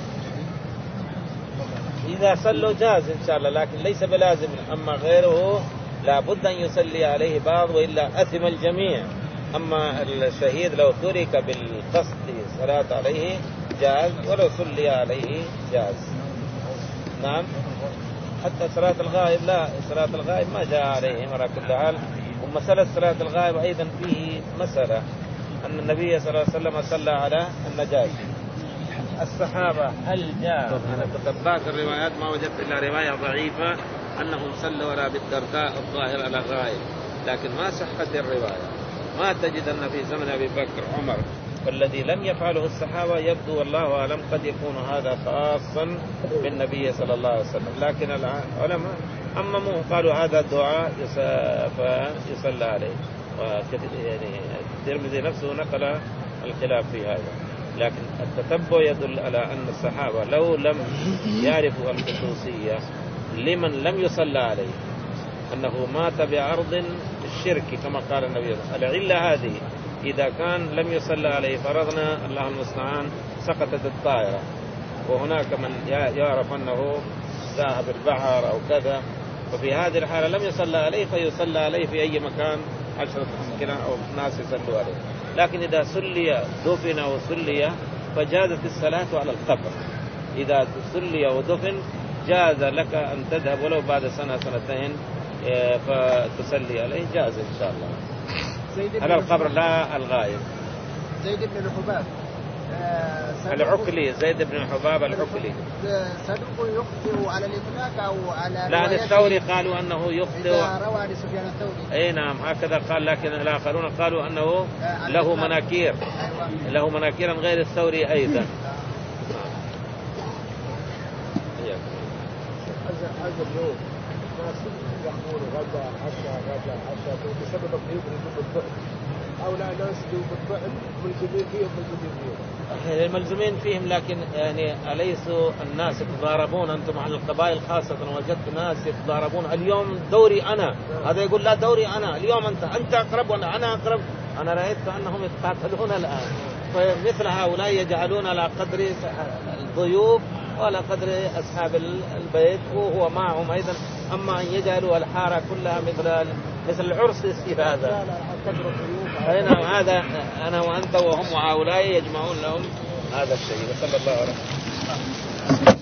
إذا صلوا جاز إن شاء الله، لكن ليس بلازم، أما غيره لابد أن يصلي عليه بعض وإلا أثم الجميع. أما الشهيد لو ترك بالقصد صلاة عليه جاز، ولو صلي عليه جاز. نعم حتى صلاة الغائب لا، صلاة الغائب ما جاء عليه مرة كل حال. ومسألة صلاة الغائب أيضا فيه مسألة، أن النبي صلى الله عليه وسلم صلى على النجاشي. الصحابة هل جاء؟ أنا تتبعت الروايات ما وجدت إلا رواية ضعيفة أنهم صلوا على بالدرداء الظاهر على الغائب، لكن ما صحت الرواية. ما تجد أن في زمن أبي بكر عمر، والذي لم يفعله الصحابة يبدو والله أعلم قد يكون هذا خاصا بالنبي صلى الله عليه وسلم، لكن العلماء أمموه قالوا هذا الدعاء يصلى عليه، يعني الترمذي نفسه نقل الخلاف في هذا. لكن التتبع يدل على أن الصحابة لو لم يعرفوا الخصوصية لمن لم يصلى عليه أنه مات بعرض الشرك كما قال النبي، العلة هذه إذا كان لم يصلى عليه فرضنا الله المستعان سقطت الطائرة، وهناك من يعرف أنه ذهب البحر أو كذا، ففي هذه الحالة لم يصلى عليه فيصلى عليه في أي مكان عشرة أمكنة أو الناس يصلوا عليه. لكن إذا سلي دفن وسلي فجازت الصلاة على القبر. إذا سلي ودفن جاز لك أن تذهب ولو بعد سنة سنتين فتصلي عليه، جاز إن شاء الله على القبر لا الغائب. زيد بن الحباب آه العقلي، زيد بن الحباب العقلي صدوق يخطئ على الإطلاق أو على لا الثوري قالوا أنه يخطئ إذا روى لسفيان الثوري. أي نعم هكذا قال، لكن الآخرون قالوا أنه له مناكير، له مناكير غير الثوري أيضا. هذا اليوم الناس يقولون غدا عشاء غدا عشاء بسبب الضيوف اللي بالضعف، هؤلاء ناس بالضعف ملزمين فيهم ملزمين فيهم الملزمين فيهم، لكن يعني أليسوا الناس يتضاربون؟ أنتم على القبائل خاصة وجدت ناس يتضاربون اليوم دوري أنا، هذا يقول لا دوري أنا، اليوم أنت أنت أقرب وأنا أنا أقرب. أنا رأيت أنهم يتقاتلون الآن. فمثل هؤلاء يجعلون على قدر الضيوف وعلى قدر أصحاب البيت وهو معهم أيضا. أما أن يجعلوا الحارة كلها مثل مثل العرس في هذا، أنا هذا أنا وأنت وهم وهؤلاء يجمعون لهم هذا الشيء. وصلى الله عليه وسلم.